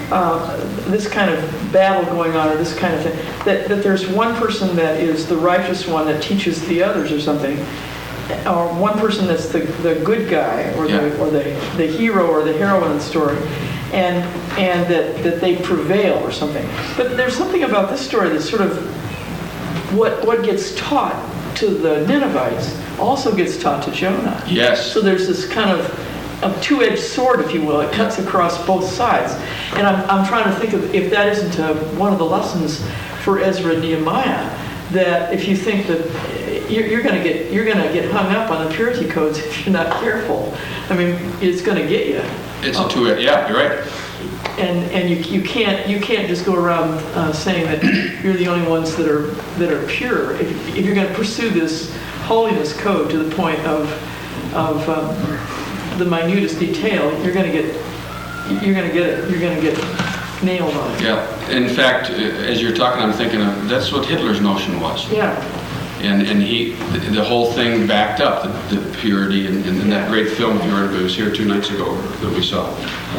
uh, this kind of battle going on, or this kind of thing, that, that there's one person that is the righteous one that teaches the others or something, or one person that's the, the good guy, or Yeah. the or the, the hero or the heroine of the story, and and that, that they prevail or something. But there's something about this story that's sort of what what gets taught to the Ninevites also gets taught to Jonah. Yes. So there's this kind of a two-edged sword, if you will. It cuts across both sides. And I'm, I'm trying to think of if that isn't a, one of the lessons for Ezra and Nehemiah, that if you think that you're, you're going to get you're going to get hung up on the purity codes if you're not careful. I mean, it's going to get you. It's a two-edged, yeah, you're right. And and you you can't you can't just go around uh, saying that you're the only ones that are that are pure. If, if you're going to pursue this holiness code to the point of of um, the minutest detail, you're going to get you're going to get it. You're going to get nailed on it. Yeah. In fact, uh, as you're talking, I'm thinking of that's what Hitler's notion was. Yeah. And and he the, the whole thing backed up the, the purity, and, and that great film, if you heard of it, was here two nights ago that we saw.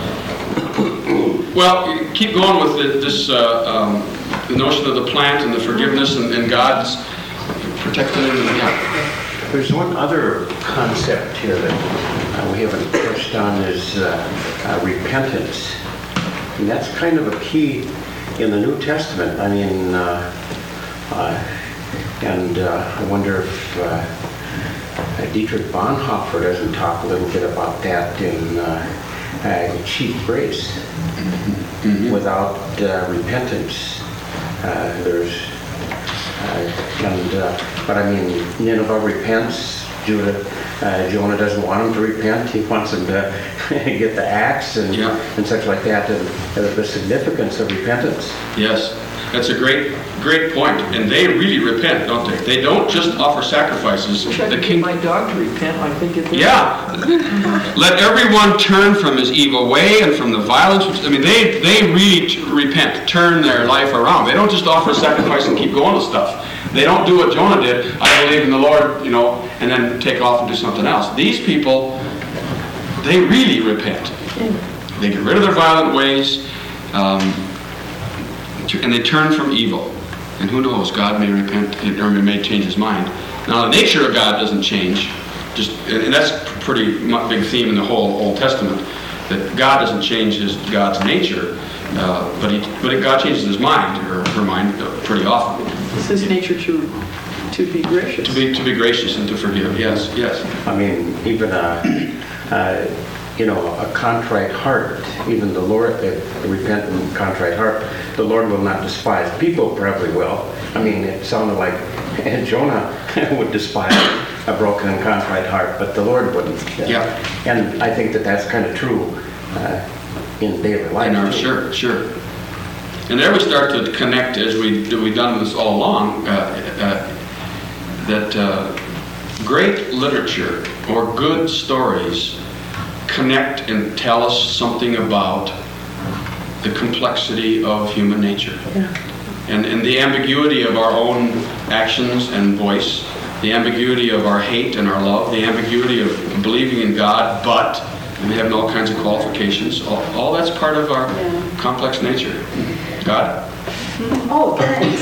Well, keep going with the, this uh, um, the notion of the plant and the forgiveness and, and God's protecting it. And, yeah. There's one other concept here that uh, we haven't touched on is uh, uh, repentance. And that's kind of a key in the New Testament. I mean, uh, uh, and uh, I wonder if uh, Dietrich Bonhoeffer doesn't talk a little bit about that in uh, uh, Cheap Grace. Mm-hmm. Without uh, repentance, uh, there's Uh, and uh, but I mean, Nineveh repents. Judah, uh, Jonah doesn't want him to repent. He wants him to get the axe and yeah. and such like that. And uh, the significance of repentance. Yes, that's a great, great point. And they really repent, don't they? They don't just offer sacrifices. I tried the to king. get my dog to repent like they get their Yeah. Let everyone turn from his evil way and from the violence. Which, I mean, they they really t- repent, turn their life around. They don't just offer sacrifice and keep going with stuff. They don't do what Jonah did. I believe in the Lord, you know, and then take off and do something else. These people, they really repent. They get rid of their violent ways, um, and they turn from evil. And who knows? God may repent, or may change his mind. Now, the nature of God doesn't change. Just, and that's a pretty big theme in the whole Old Testament, that God doesn't change his God's nature, uh, but he, but God changes his mind or her mind uh, pretty often. It's his nature to to be gracious. To be to be gracious and to forgive. Yes, yes. I mean, even a, uh, you know, a contrite heart. Even the Lord, a repentant, contrite heart, the Lord will not despise. People probably will. I mean, it sounded like Jonah would despise a broken and contrite heart, but the Lord wouldn't. Yeah. And I think that that's kind of true uh, in daily life. In our, sure, sure. And there we start to connect, as we, we've done this all along, uh, uh, that uh, great literature or good stories connect and tell us something about the complexity of human nature. Yeah. And, and the ambiguity of our own actions and voice, the ambiguity of our hate and our love, the ambiguity of believing in God, but, and having all kinds of qualifications, all, all that's part of our yeah. complex nature. God? Oh, thanks.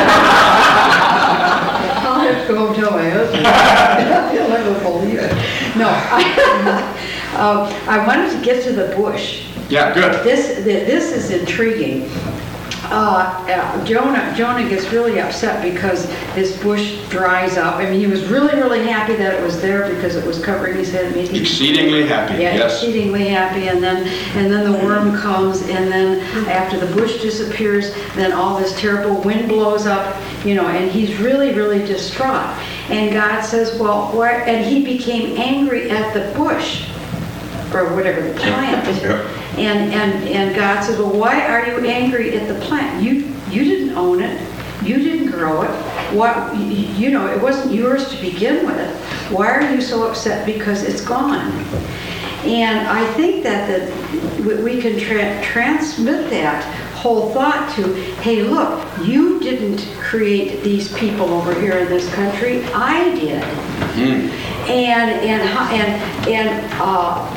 I'll have to go tell my husband. He'll never believe it. No, I, um, I wanted to get to the bush. Yeah, good. This, this is intriguing. Uh, uh, Jonah, Jonah gets really upset because this bush dries up. I mean, he was really, really happy that it was there because it was covering his head. Making exceedingly happy, yeah, yes. exceedingly happy. And then, and then the worm comes, and then after the bush disappears, then all this terrible wind blows up, you know, and he's really, really distraught. And God says, well, why? And he became angry at the bush, or whatever, the plant. Yeah. And, and and God says, well, why are you angry at the plant? You you didn't own it. You didn't grow it. What, you, you know, it wasn't yours to begin with. Why are you so upset because it's gone? And I think that the, we can tra- transmit that whole thought to, hey, look, you didn't create these people over here in this country. I did. Mm-hmm. And and and and uh,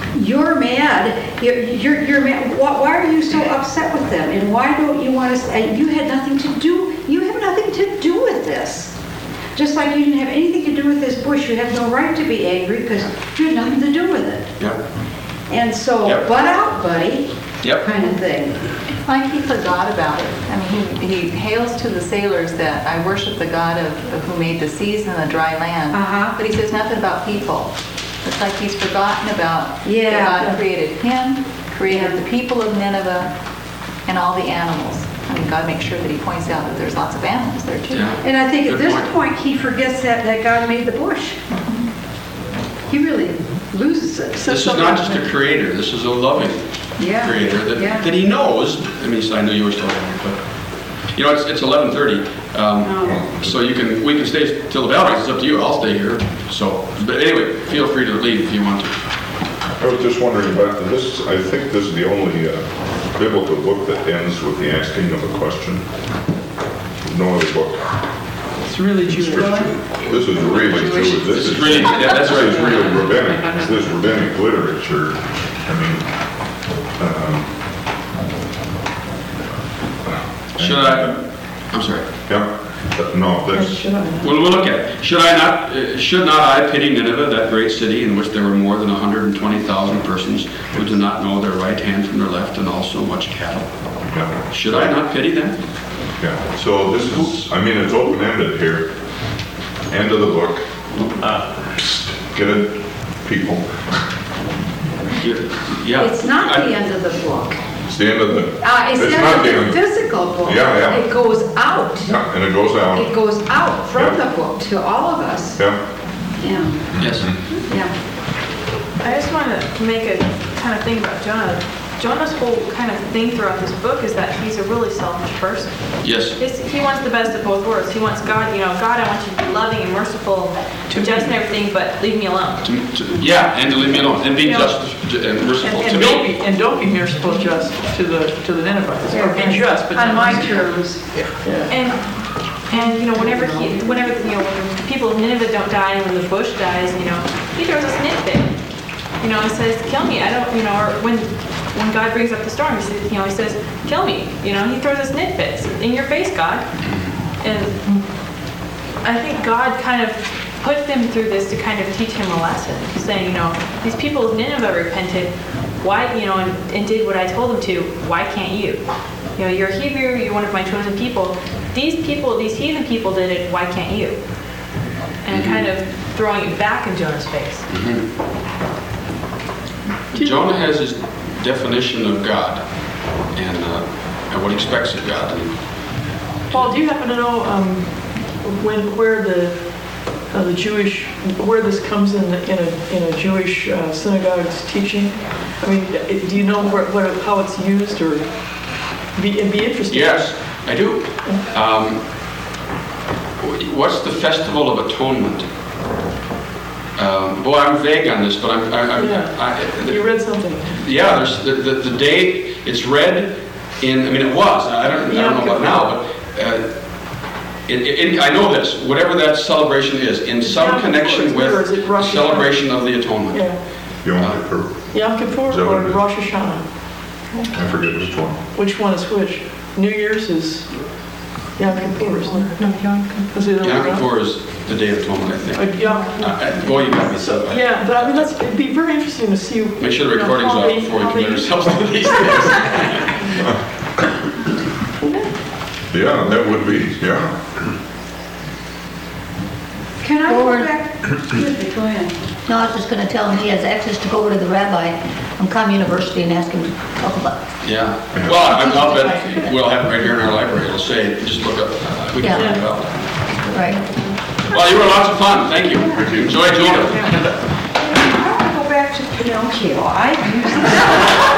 You're mad. You're, you're, you're mad. Why, why are you so upset with them? And why don't you want to, and you had nothing to do, you have nothing to do with this. Just like you didn't have anything to do with this bush, you have no right to be angry because you had nothing to do with it. Yep. And so, Yep. butt out, buddy, Yep. kind of thing. Like he forgot about it. I mean, he, he hails to the sailors that I worship the God of, of who made the seas and the dry land. Uh-huh. But he says nothing about people. It's like he's forgotten about Yeah. that God created him, created Yeah. the people of Nineveh, and all the animals. I mean, God makes sure that he points out that there's lots of animals there too. Yeah. And I think at Good this point. point, he forgets that, that God made the bush. He really loses it. This is not just a creator, this is a loving Yeah. creator that, Yeah. that he knows. I mean, I know you were still there, but, you know, it's, it's eleven thirty. Um, Oh. so you can, we can stay till the bell rings, it's up to you, I'll stay here. So, but anyway, feel free to leave if you want to. I was just wondering about this, I think this is the only uh, biblical book that ends with the asking of a question. No other book. It's really Jewish. This is really Jewish. This This is is really- yeah, that's This is right. real rabbinic. This is rabbinic literature. I mean, um, Should I, I'm sorry. yeah, but no, that's, Well, we'll look at it. Should I not, uh, should not I pity Nineveh, that great city in which there were more than one hundred twenty thousand persons who do not know their right hand from their left, and also much cattle? yeah. Should I not pity them? Yeah, so this is, I mean, it's open-ended here. End of the book. Uh, psst, Get it, people. Yeah. It's not I- the end of the book. It's the end of the, Uh, it's it's not not the the end. physical book. Yeah, yeah. It goes out. Yeah, and it goes It out. goes out from Yeah. the book to all of us. Yeah. Yeah, Yes. yeah. I just want to make a kind of thing about Jonah. Jonah's whole kind of thing throughout this book is that he's a really selfish person. Yes. It's, he wants the best of both worlds. He wants God, you know, God, I want you to be loving and merciful, and just and everything, but leave me alone. To, to, yeah, and to leave me alone, and be Yeah. just to- and merciful And, to and don't me. be, and don't be merciful just to the, to the Ninevites. Or be just, but On not my merciful. terms. Yeah. And, and you know, whenever he, whenever, you know, when the people of Nineveh don't die and when the bush dies, you know, he throws a nitpick. You know, he says, kill me. I don't, you know, or when, when God brings up the storm, he says, you know, he says, kill me. You know, he throws us nitpicks in your face, God. And I think God kind of put them through this to kind of teach him a lesson, saying, you know, these people of Nineveh repented, why, you know, and, and did what I told them to, why can't you? You know, you're a Hebrew, you're one of my chosen people. These people, these heathen people did it, why can't you? And kind of throwing it back in Jonah's face. Jonah has his definition of God and, uh, and what he expects of God. And Paul, do you happen to know um, when, where the, uh, the Jewish, where this comes in, in a, in a Jewish uh, synagogue's teaching? I mean, do you know where, where, how it's used, or be, it'd be interesting? yes, I do. Um, what's the Festival of Atonement? Um, boy, I'm vague on this, but I'm. I, I'm Yeah. I, You read something. Yeah, there's the, the, the day it's read in. I mean, it was. I don't. I don't know about now, but uh, it, it, I know this. Whatever that celebration is, in some Yom Kippur, connection is- or is with it Rosh the celebration of the atonement. Yeah. Yom Kippur. Yom Kippur Is that what or it is? Rosh Hashanah? I forget which one. Which one is which? New Year's is Yom Kippur, isn't it? No, Yom Kippur. Is it Yom Kippur is the Day of Atonement, I think. Uh, yeah. Uh, boy, you got me so. I- Yeah, but I mean, that's, it'd be very interesting to see. Make sure the you know, recording's how out they- before we how commit they- ourselves to these things. Yeah, that would be, yeah. Can I go Lord. back? Excuse me, go ahead. No, I was just going to tell him he has access to go over to the rabbi from Com University and ask him to talk about. Yeah. Well, I- I'll bet we'll have it right here in our library. It'll say, just look up, uh, we can Yeah. find it out. Right. Well, you were lots of fun. Thank you. Enjoy Jonah. I want to go back to Pinocchio. I used